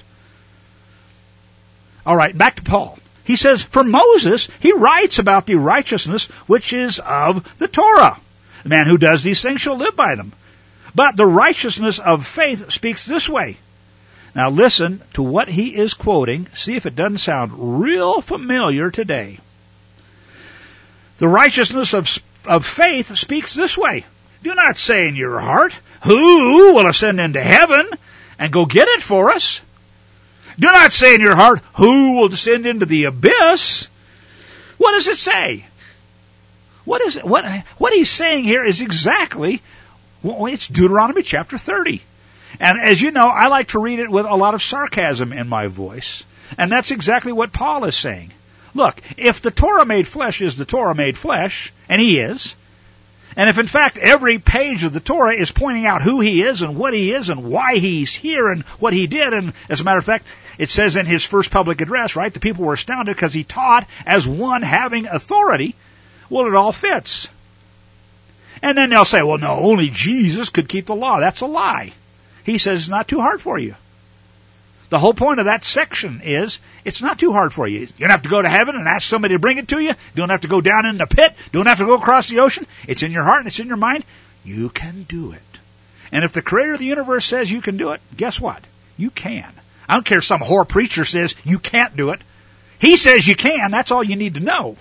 All right, back to Paul. He says, for Moses, he writes about the righteousness which is of the Torah. The man who does these things shall live by them. But the righteousness of faith speaks this way. Now listen to what he is quoting. See if it doesn't sound real familiar today. The righteousness of faith speaks this way. Do not say in your heart, who will ascend into heaven and go get it for us? Do not say in your heart, who will descend into the abyss? What does it say? What is it? What he's saying here is exactly, well, it's Deuteronomy chapter 30. And as you know, I like to read it with a lot of sarcasm in my voice. And that's exactly what Paul is saying. Look, if the Torah made flesh is the Torah made flesh, and he is, And if in fact every page of the Torah is pointing out who he is and what he is and why he's here and what he did, and as a matter of fact, it says in his first public address, right, the people were astounded because he taught as one having authority. Well, it all fits. And then they'll say, well, no, only Jesus could keep the law. That's a lie. He says it's not too hard for you. The whole point of that section is it's not too hard for you. You don't have to go to heaven and ask somebody to bring it to you. You don't have to go down in the pit. You don't have to go across the ocean. It's in your heart and it's in your mind. You can do it. And if the creator of the universe says you can do it, guess what? You can. I don't care if some whore preacher says you can't do it. He says you can. That's all you need to know.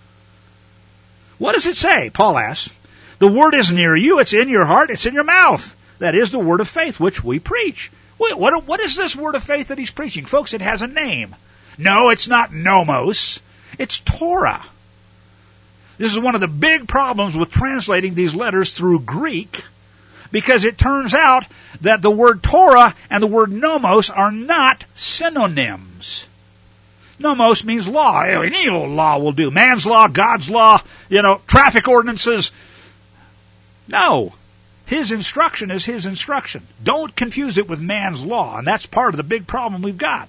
What does it say? Paul asks. The word is near you. It's in your heart. It's in your mouth. That is the word of faith which we preach. Wait, what is this word of faith that he's preaching? Folks, it has a name. No, it's not nomos. It's Torah. This is one of the big problems with translating these letters through Greek, because it turns out that the word Torah and the word nomos are not synonyms. Nomos means law. Any old law will do. Man's law, God's law, traffic ordinances. No. His instruction is his instruction. Don't confuse it with man's law, and that's part of the big problem we've got.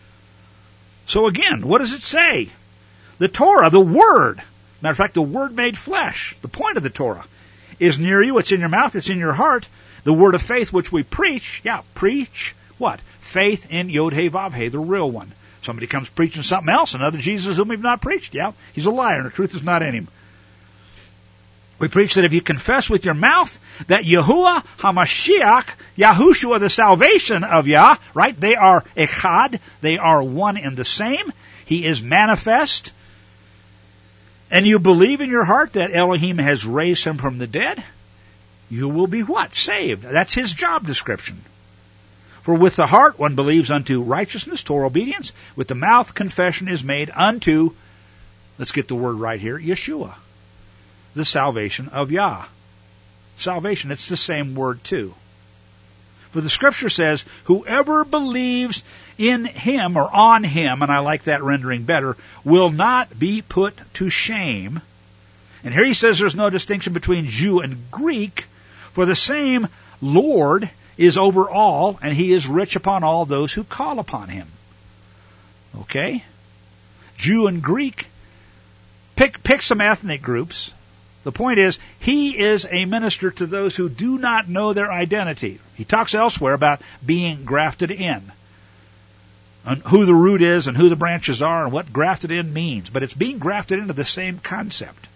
So again, what does it say? The Torah, the Word, matter of fact, the Word made flesh, the point of the Torah, is near you, it's in your mouth, it's in your heart, the word of faith which we preach. Yeah, preach what? Faith in Yod-Heh-Vav-Heh, the real one. Somebody comes preaching something else, another Jesus whom we've not preached. Yeah, he's a liar, and the truth is not in him. We preach that if you confess with your mouth that Yahuwah HaMashiach, Yahushua, the salvation of Yah, right? They are echad. They are one and the same. He is manifest. And you believe in your heart that Elohim has raised him from the dead, you will be what? Saved. That's his job description. For with the heart one believes unto righteousness, Torah obedience. With the mouth confession is made unto, let's get the word right here, Yeshua, the salvation of Yah. Salvation, it's the same word too. For the scripture says, whoever believes in him or on him, and I like that rendering better, will not be put to shame. And here he says there's no distinction between Jew and Greek, for the same Lord is over all, and he is rich upon all those who call upon him. Okay? Jew and Greek. Pick some ethnic groups. The point is, he is a minister to those who do not know their identity. He talks elsewhere about being grafted in, and who the root is and who the branches are and what grafted in means. But it's being grafted into the same concept.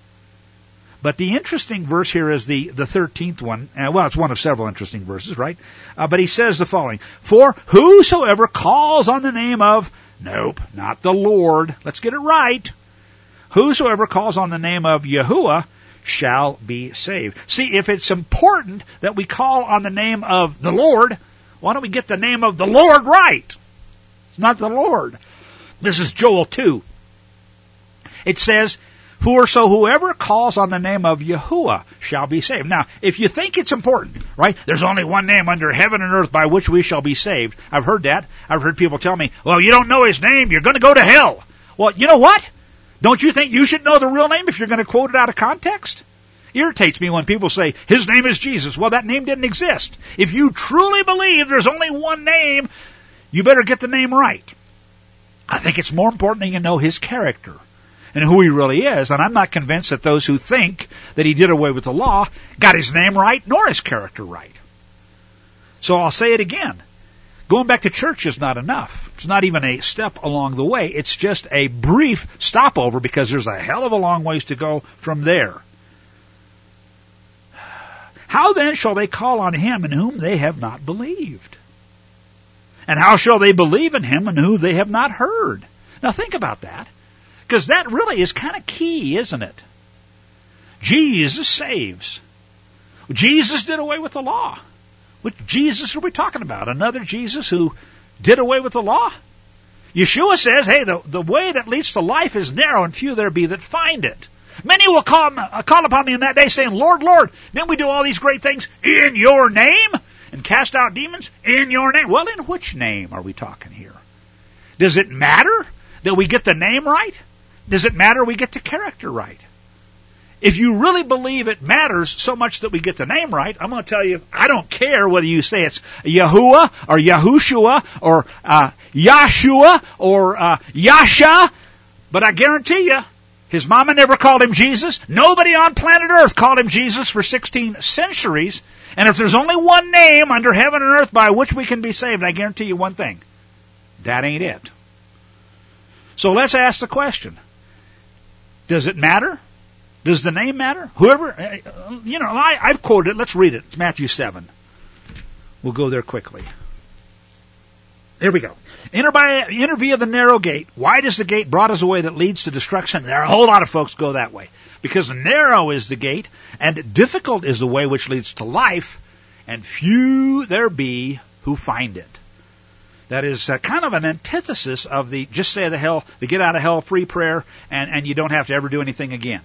But the interesting verse here is the 13th one. Well, it's one of several interesting verses, right? But he says the following, for whosoever calls on the name of, nope, not the Lord, let's get it right, whosoever calls on the name of Yahuwah shall be saved. See, if it's important that we call on the name of the Lord, why don't we get the name of the Lord right? It's not the Lord. This is Joel 2. It says, for so whoever calls on the name of Yahuwah shall be saved. Now, if you think it's important, right, there's only one name under heaven and earth by which we shall be saved. I've heard that. I've heard people tell me, well, you don't know his name, you're going to go to hell. Well, you know what? Don't you think you should know the real name if you're going to quote it out of context? Irritates me when people say, his name is Jesus. Well, that name didn't exist. If you truly believe there's only one name, you better get the name right. I think it's more important that you know his character and who he really is. And I'm not convinced that those who think that he did away with the law got his name right nor his character right. So I'll say it again. Going back to church is not enough. It's not even a step along the way. It's just a brief stopover because there's a hell of a long ways to go from there. How then shall they call on him in whom they have not believed? And how shall they believe in him in whom they have not heard? Now think about that, because that really is kind of key, isn't it? Jesus saves. Jesus did away with the law. Which Jesus are we talking about? Another Jesus who did away with the law? Yeshua says, hey, the way that leads to life is narrow, and few there be that find it. Many will call upon me in that day, saying, Lord, Lord, didn't we do all these great things in your name? And cast out demons in your name? Well, in which name are we talking here? Does it matter that we get the name right? Does it matter we get the character right? If you really believe it matters so much that we get the name right, I'm going to tell you, I don't care whether you say it's Yahuwah or Yahushua or Yahshua or Yasha, but I guarantee you, his mama never called him Jesus. Nobody on planet Earth called him Jesus for 16 centuries. And if there's only one name under heaven and earth by which we can be saved, I guarantee you one thing. That ain't it. So let's ask the question. Does it matter? Does the name matter? Whoever, I've quoted it. Let's read it. It's Matthew 7. We'll go there quickly. Here we go. Enter via the narrow gate. Wide is the gate, broad is the way that leads to destruction. There are a whole lot of folks go that way. Because narrow is the gate, and difficult is the way which leads to life, and few there be who find it. That is kind of an antithesis of the just say the get out of hell free prayer, and you don't have to ever do anything again.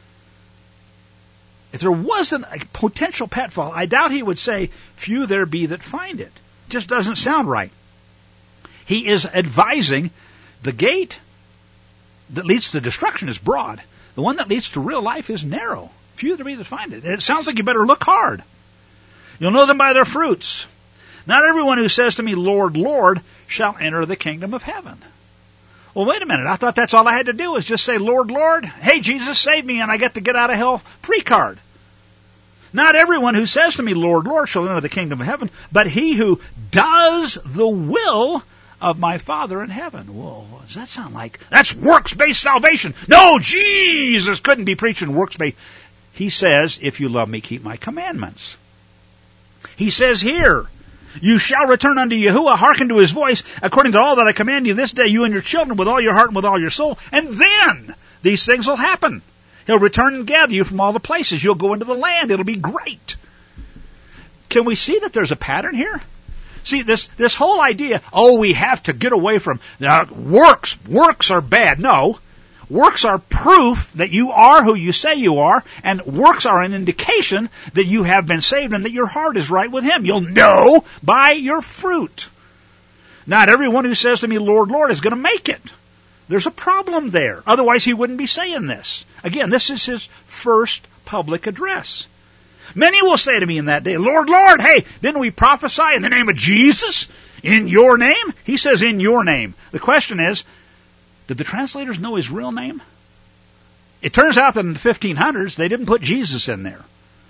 If there wasn't a potential pitfall, I doubt he would say, few there be that find it. Just doesn't sound right. He is advising the gate that leads to destruction is broad. The one that leads to real life is narrow. Few there be that find it. It sounds like you better look hard. You'll know them by their fruits. Not everyone who says to me, Lord, Lord, shall enter the kingdom of heaven. Well, wait a minute. I thought that's all I had to do was just say, Lord, Lord. Hey, Jesus, save me, and I get to get out of hell free card. Not everyone who says to me, Lord, Lord, shall enter the kingdom of heaven, but he who does the will of my Father in heaven. Whoa, does that sound like that's works-based salvation? No, Jesus couldn't be preaching works-based. He says, if you love me, keep my commandments. He says here, you shall return unto Yahuwah, hearken to his voice, according to all that I command you this day, you and your children, with all your heart and with all your soul. And then these things will happen. He'll return and gather you from all the places. You'll go into the land. It'll be great. Can we see that there's a pattern here? See, this whole idea, we have to get away from works. Works are bad. No. Works are proof that you are who you say you are, and works are an indication that you have been saved and that your heart is right with him. You'll know by your fruit. Not everyone who says to me, Lord, Lord, is going to make it. There's a problem there. Otherwise, he wouldn't be saying this. Again, this is his first public address. Many will say to me in that day, Lord, Lord, hey, didn't we prophesy in the name of Jesus? In your name? He says in your name. The question is, did the translators know his real name? It turns out that in the 1500s, they didn't put Jesus in there.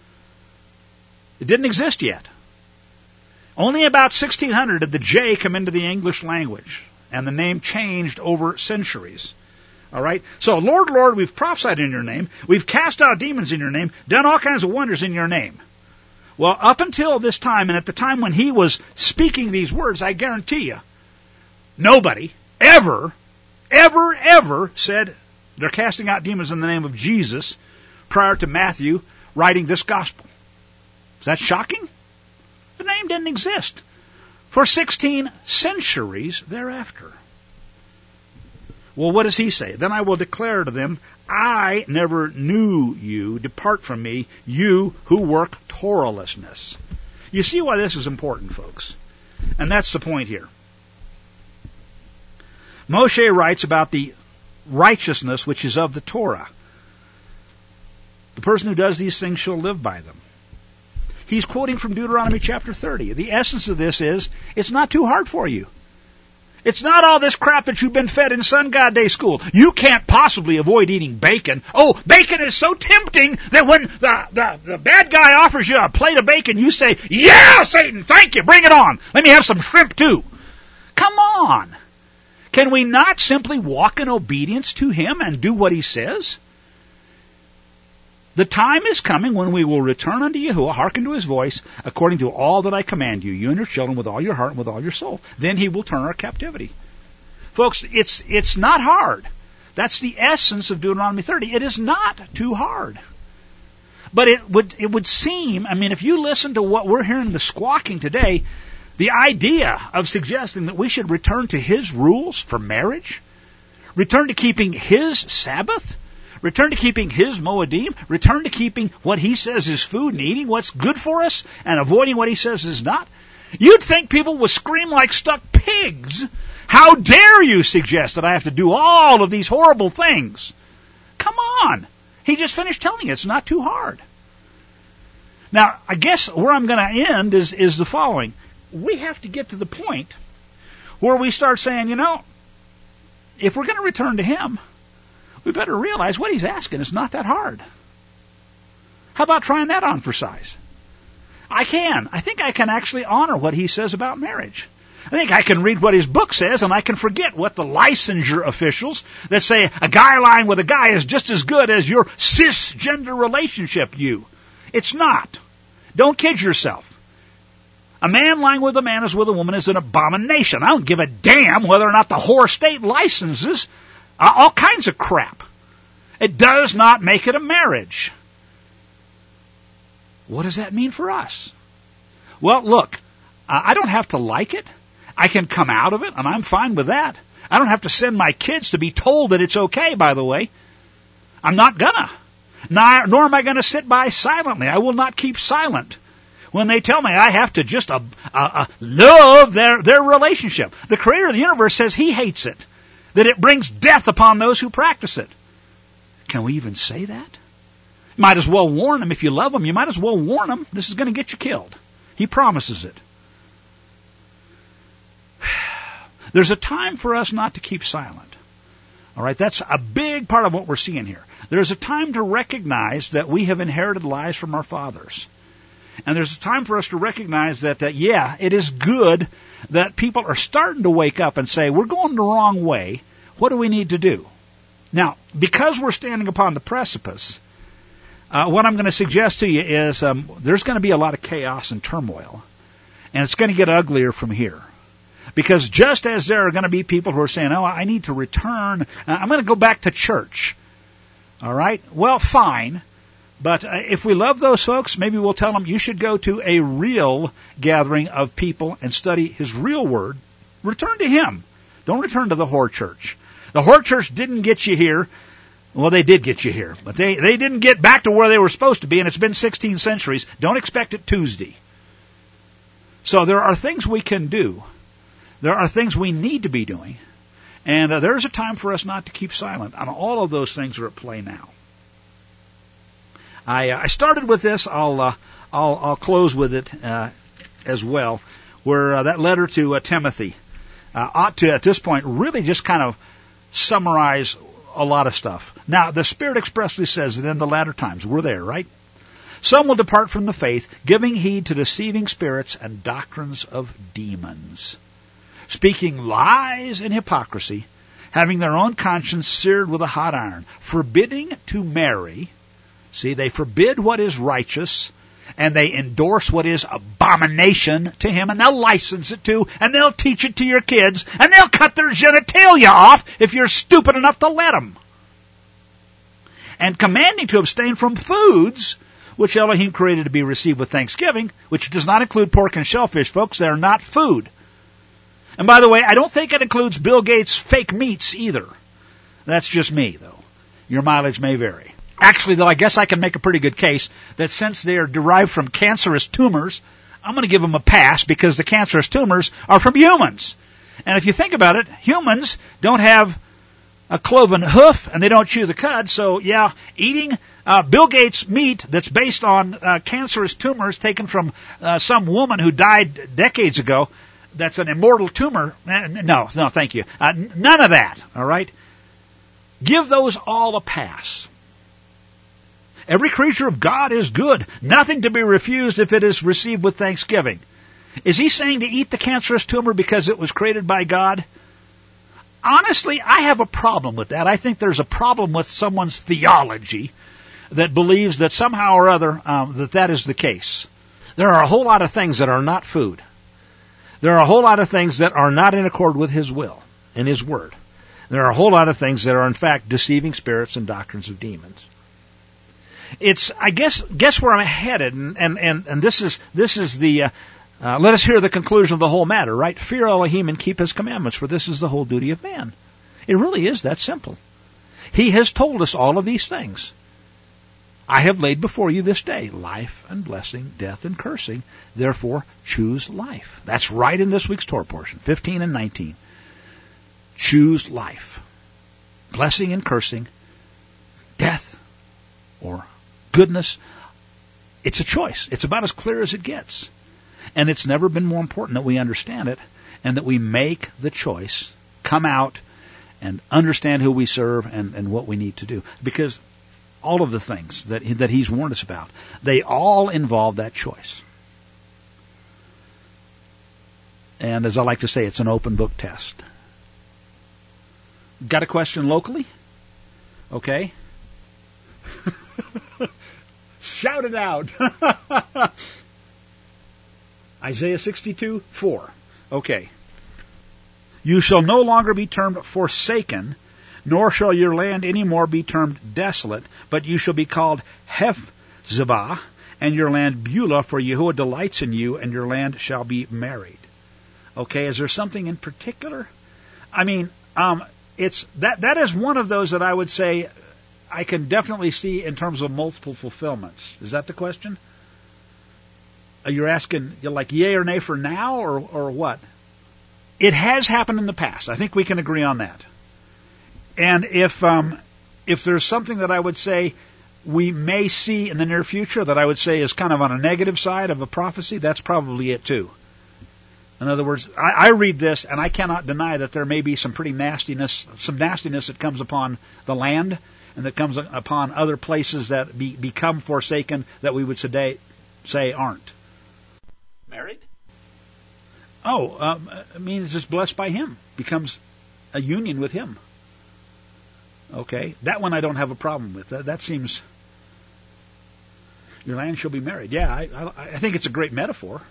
It didn't exist yet. Only about 1600 did the J come into the English language, and the name changed over centuries. All right? So, Lord, Lord, we've prophesied in your name. We've cast out demons in your name, done all kinds of wonders in your name. Well, up until this time, and at the time when he was speaking these words, I guarantee you, nobody ever said they're casting out demons in the name of Jesus prior to Matthew writing this gospel. Is that shocking? The name didn't exist for 16 centuries thereafter. Well, what does he say? Then I will declare to them, I never knew you. Depart from me, you who work Torahlessness. You see why this is important, folks. And that's the point here. Moshe writes about the righteousness which is of the Torah. The person who does these things shall live by them. He's quoting from Deuteronomy chapter 30. The essence of this is, it's not too hard for you. It's not all this crap that you've been fed in Sun God Day school. You can't possibly avoid eating bacon. Oh, bacon is so tempting that when the bad guy offers you a plate of bacon, you say, yeah, Satan, thank you, bring it on. Let me have some shrimp too. Come on. Can we not simply walk in obedience to him and do what he says? The time is coming when we will return unto Yahuwah, hearken to his voice, according to all that I command you, you and your children, with all your heart and with all your soul. Then he will turn our captivity. Folks, it's not hard. That's the essence of Deuteronomy 30. It is not too hard. But it would seem, if you listen to what we're hearing the squawking today, the idea of suggesting that we should return to his rules for marriage, return to keeping his Sabbath, return to keeping his Moedim, return to keeping what he says is food and eating what's good for us and avoiding what he says is not. You'd think people would scream like stuck pigs. How dare you suggest that I have to do all of these horrible things? Come on. He just finished telling you it's not too hard. Now, I guess where I'm going to end is the following. We have to get to the point where we start saying, if we're going to return to Him, we better realize what He's asking is not that hard. How about trying that on for size? I think I can actually honor what He says about marriage. I think I can read what His book says, and I can forget what the licensure officials that say a guy lying with a guy is just as good as your cisgender relationship, It's not. Don't kid yourself. A man lying with a man as with a woman is an abomination. I don't give a damn whether or not the whore state licenses all kinds of crap. It does not make it a marriage. What does that mean for us? Well, look, I don't have to like it. I can come out of it, and I'm fine with that. I don't have to send my kids to be told that it's okay, by the way. I'm not gonna. Nor am I going to sit by silently. I will not keep silent when they tell me I have to just love their relationship. The Creator of the universe says He hates it, that it brings death upon those who practice it. Can we even say that? You might as well warn them. If you love them, you might as well warn them. This is going to get you killed. He promises it. There's a time for us not to keep silent. All right, that's a big part of what we're seeing here. There's a time to recognize that we have inherited lies from our fathers. And there's a time for us to recognize that, it is good that people are starting to wake up and say, we're going the wrong way. What do we need to do? Now, because we're standing upon the precipice, what I'm going to suggest to you is there's going to be a lot of chaos and turmoil. And it's going to get uglier from here. Because just as there are going to be people who are saying, I need to return, I'm going to go back to church. All right? Well, fine. But if we love those folks, maybe we'll tell them you should go to a real gathering of people and study His real Word. Return to Him. Don't return to the whore church. The whore church didn't get you here. Well, they did get you here. But they didn't get back to where they were supposed to be, and it's been 16 centuries. Don't expect it Tuesday. So there are things we can do. There are things we need to be doing. And there's a time for us not to keep silent. And all of those things are at play now. I started with this. I'll close with it as well, where that letter to Timothy ought to, at this point, really just kind of summarize a lot of stuff. Now, the Spirit expressly says that in the latter times, we're there, right? Some will depart from the faith, giving heed to deceiving spirits and doctrines of demons, speaking lies and hypocrisy, having their own conscience seared with a hot iron, forbidding to marry. See, they forbid what is righteous, and they endorse what is abomination to Him, and they'll license it to, and they'll teach it to your kids, and they'll cut their genitalia off if you're stupid enough to let them. And commanding to abstain from foods which Elohim created to be received with thanksgiving, which does not include pork and shellfish, folks. They are not food. And by the way, I don't think it includes Bill Gates' fake meats either. That's just me, though. Your mileage may vary. Actually, though, I guess I can make a pretty good case that since they are derived from cancerous tumors, I'm going to give them a pass because the cancerous tumors are from humans. And if you think about it, humans don't have a cloven hoof and they don't chew the cud. So, yeah, eating Bill Gates' meat that's based on cancerous tumors taken from some woman who died decades ago, that's an immortal tumor. No, thank you. None of that, all right? Give those all a pass. Every creature of God is good, nothing to be refused if it is received with thanksgiving. Is he saying to eat the cancerous tumor because it was created by God? Honestly, I have a problem with that. I think there's a problem with someone's theology that believes that somehow or other that is the case. There are a whole lot of things that are not food. There are a whole lot of things that are not in accord with His will and His Word. There are a whole lot of things that are, in fact, deceiving spirits and doctrines of demons. It's, I guess where I'm headed, and this is the, let us hear the conclusion of the whole matter, right? Fear Elohim and keep His commandments, for this is the whole duty of man. It really is that simple. He has told us all of these things. I have laid before you this day life and blessing, death and cursing. Therefore, choose life. That's right in this week's Torah portion, 15 and 19. Choose life. Blessing and cursing, death or goodness. It's a choice. It's about as clear as it gets. And it's never been more important that we understand it and that we make the choice, come out, and understand who we serve and what we need to do. Because all of the things that He's warned us about, they all involve that choice. And as I like to say, it's an open book test. Got a question locally? Okay. Shout it out. Isaiah 62:4. Okay. You shall no longer be termed forsaken, nor shall your land any more be termed desolate, but you shall be called Hephzibah, and your land Beulah, for Yahuwah delights in you, and your land shall be married. Okay, is there something in particular? I mean, it's that is one of those that I would say I can definitely see in terms of multiple fulfillments. Is that the question? You're asking like yay or nay for now, or what? It has happened in the past. I think we can agree on that. And if there's something that I would say we may see in the near future that I would say is kind of on a negative side of a prophecy, that's probably it too. In other words, I read this and I cannot deny that there may be some pretty nastiness that comes upon the land and that comes upon other places that become forsaken that we would today say aren't. Married? I mean, it's just blessed by Him. Becomes a union with Him. Okay, that one I don't have a problem with. That seems, your land shall be married. Yeah, I think it's a great metaphor.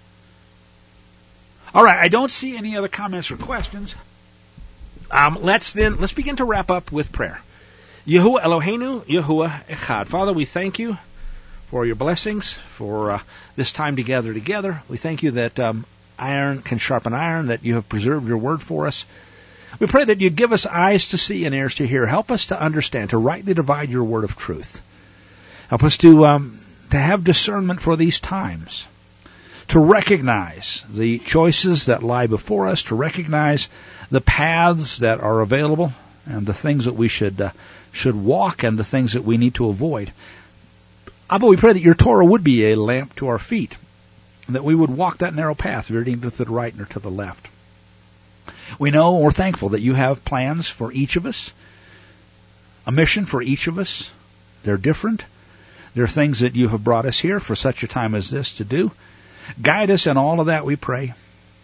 All right, I don't see any other comments or questions. Let's begin to wrap up with prayer. Yahuwah Eloheinu, Yahuwah Echad. Father, we thank you for your blessings, for this time together. We thank you that iron can sharpen iron, that you have preserved your word for us. We pray that you'd give us eyes to see and ears to hear. Help us to understand, to rightly divide your word of truth. Help us to have discernment for these times, to recognize the choices that lie before us, to recognize the paths that are available and the things that we should walk and the things that we need to avoid. Abba, we pray that your Torah would be a lamp to our feet, and that we would walk that narrow path, veering to the right or to the left. We know and we're thankful that you have plans for each of us, a mission for each of us. They're different. There are things that you have brought us here for such a time as this to do. Guide us in all of that, we pray.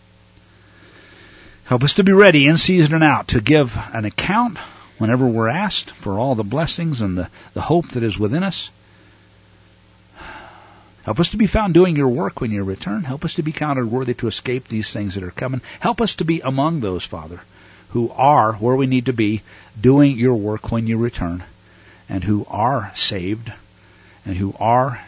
Help us to be ready in season and out to give an account whenever we're asked for all the blessings and the hope that is within us. Help us to be found doing your work when you return. Help us to be counted worthy to escape these things that are coming. Help us to be among those, Father, who are where we need to be, doing your work when you return, and who are saved, and who are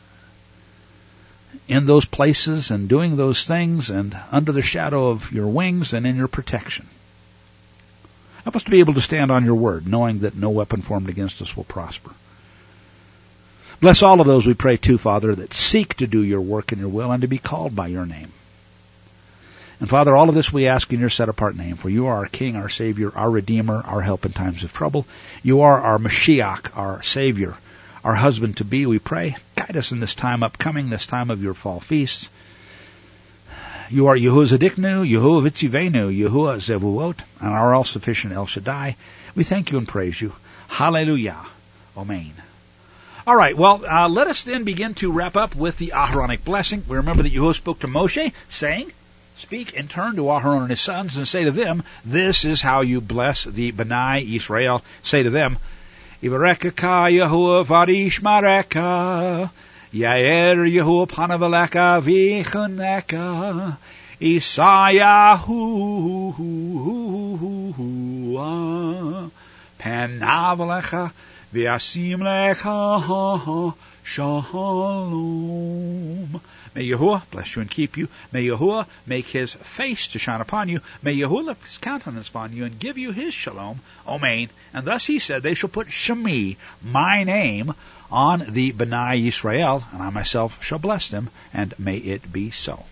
in those places and doing those things and under the shadow of your wings and in your protection. Help us to be able to stand on your word, knowing that no weapon formed against us will prosper. Bless all of those, we pray, too, Father, that seek to do your work and your will and to be called by your name. And, Father, all of this we ask in your set-apart name, for you are our King, our Savior, our Redeemer, our help in times of trouble. You are our Mashiach, our Savior, our husband-to-be, we pray. Guide us in this time upcoming, this time of your fall feasts. You are Yahuwah Zadiknu, Yahuwah Vitzivenu, Yahuwah Zevuot, and our all-sufficient El Shaddai. We thank you and praise you. Hallelujah. Amen. All right, well, let us then begin to wrap up with the Aharonic blessing. We remember that Yahuwah spoke to Moshe, saying, speak and turn to Aharon and his sons and say to them, this is how you bless the B'nai Yisrael. Say to them, Ivarekaka Yahuwah varishmareka, Yair Yahuwah panavaleka vichuneka, Isayahu panavalecha, V'asim lecha shalom. May Yahuwah bless you and keep you. May Yahuwah make his face to shine upon you. May Yahuwah lift his countenance upon you and give you his shalom. Amen. And thus he said, they shall put Shemi, my name, on the B'nai Yisrael, and I myself shall bless them, and may it be so.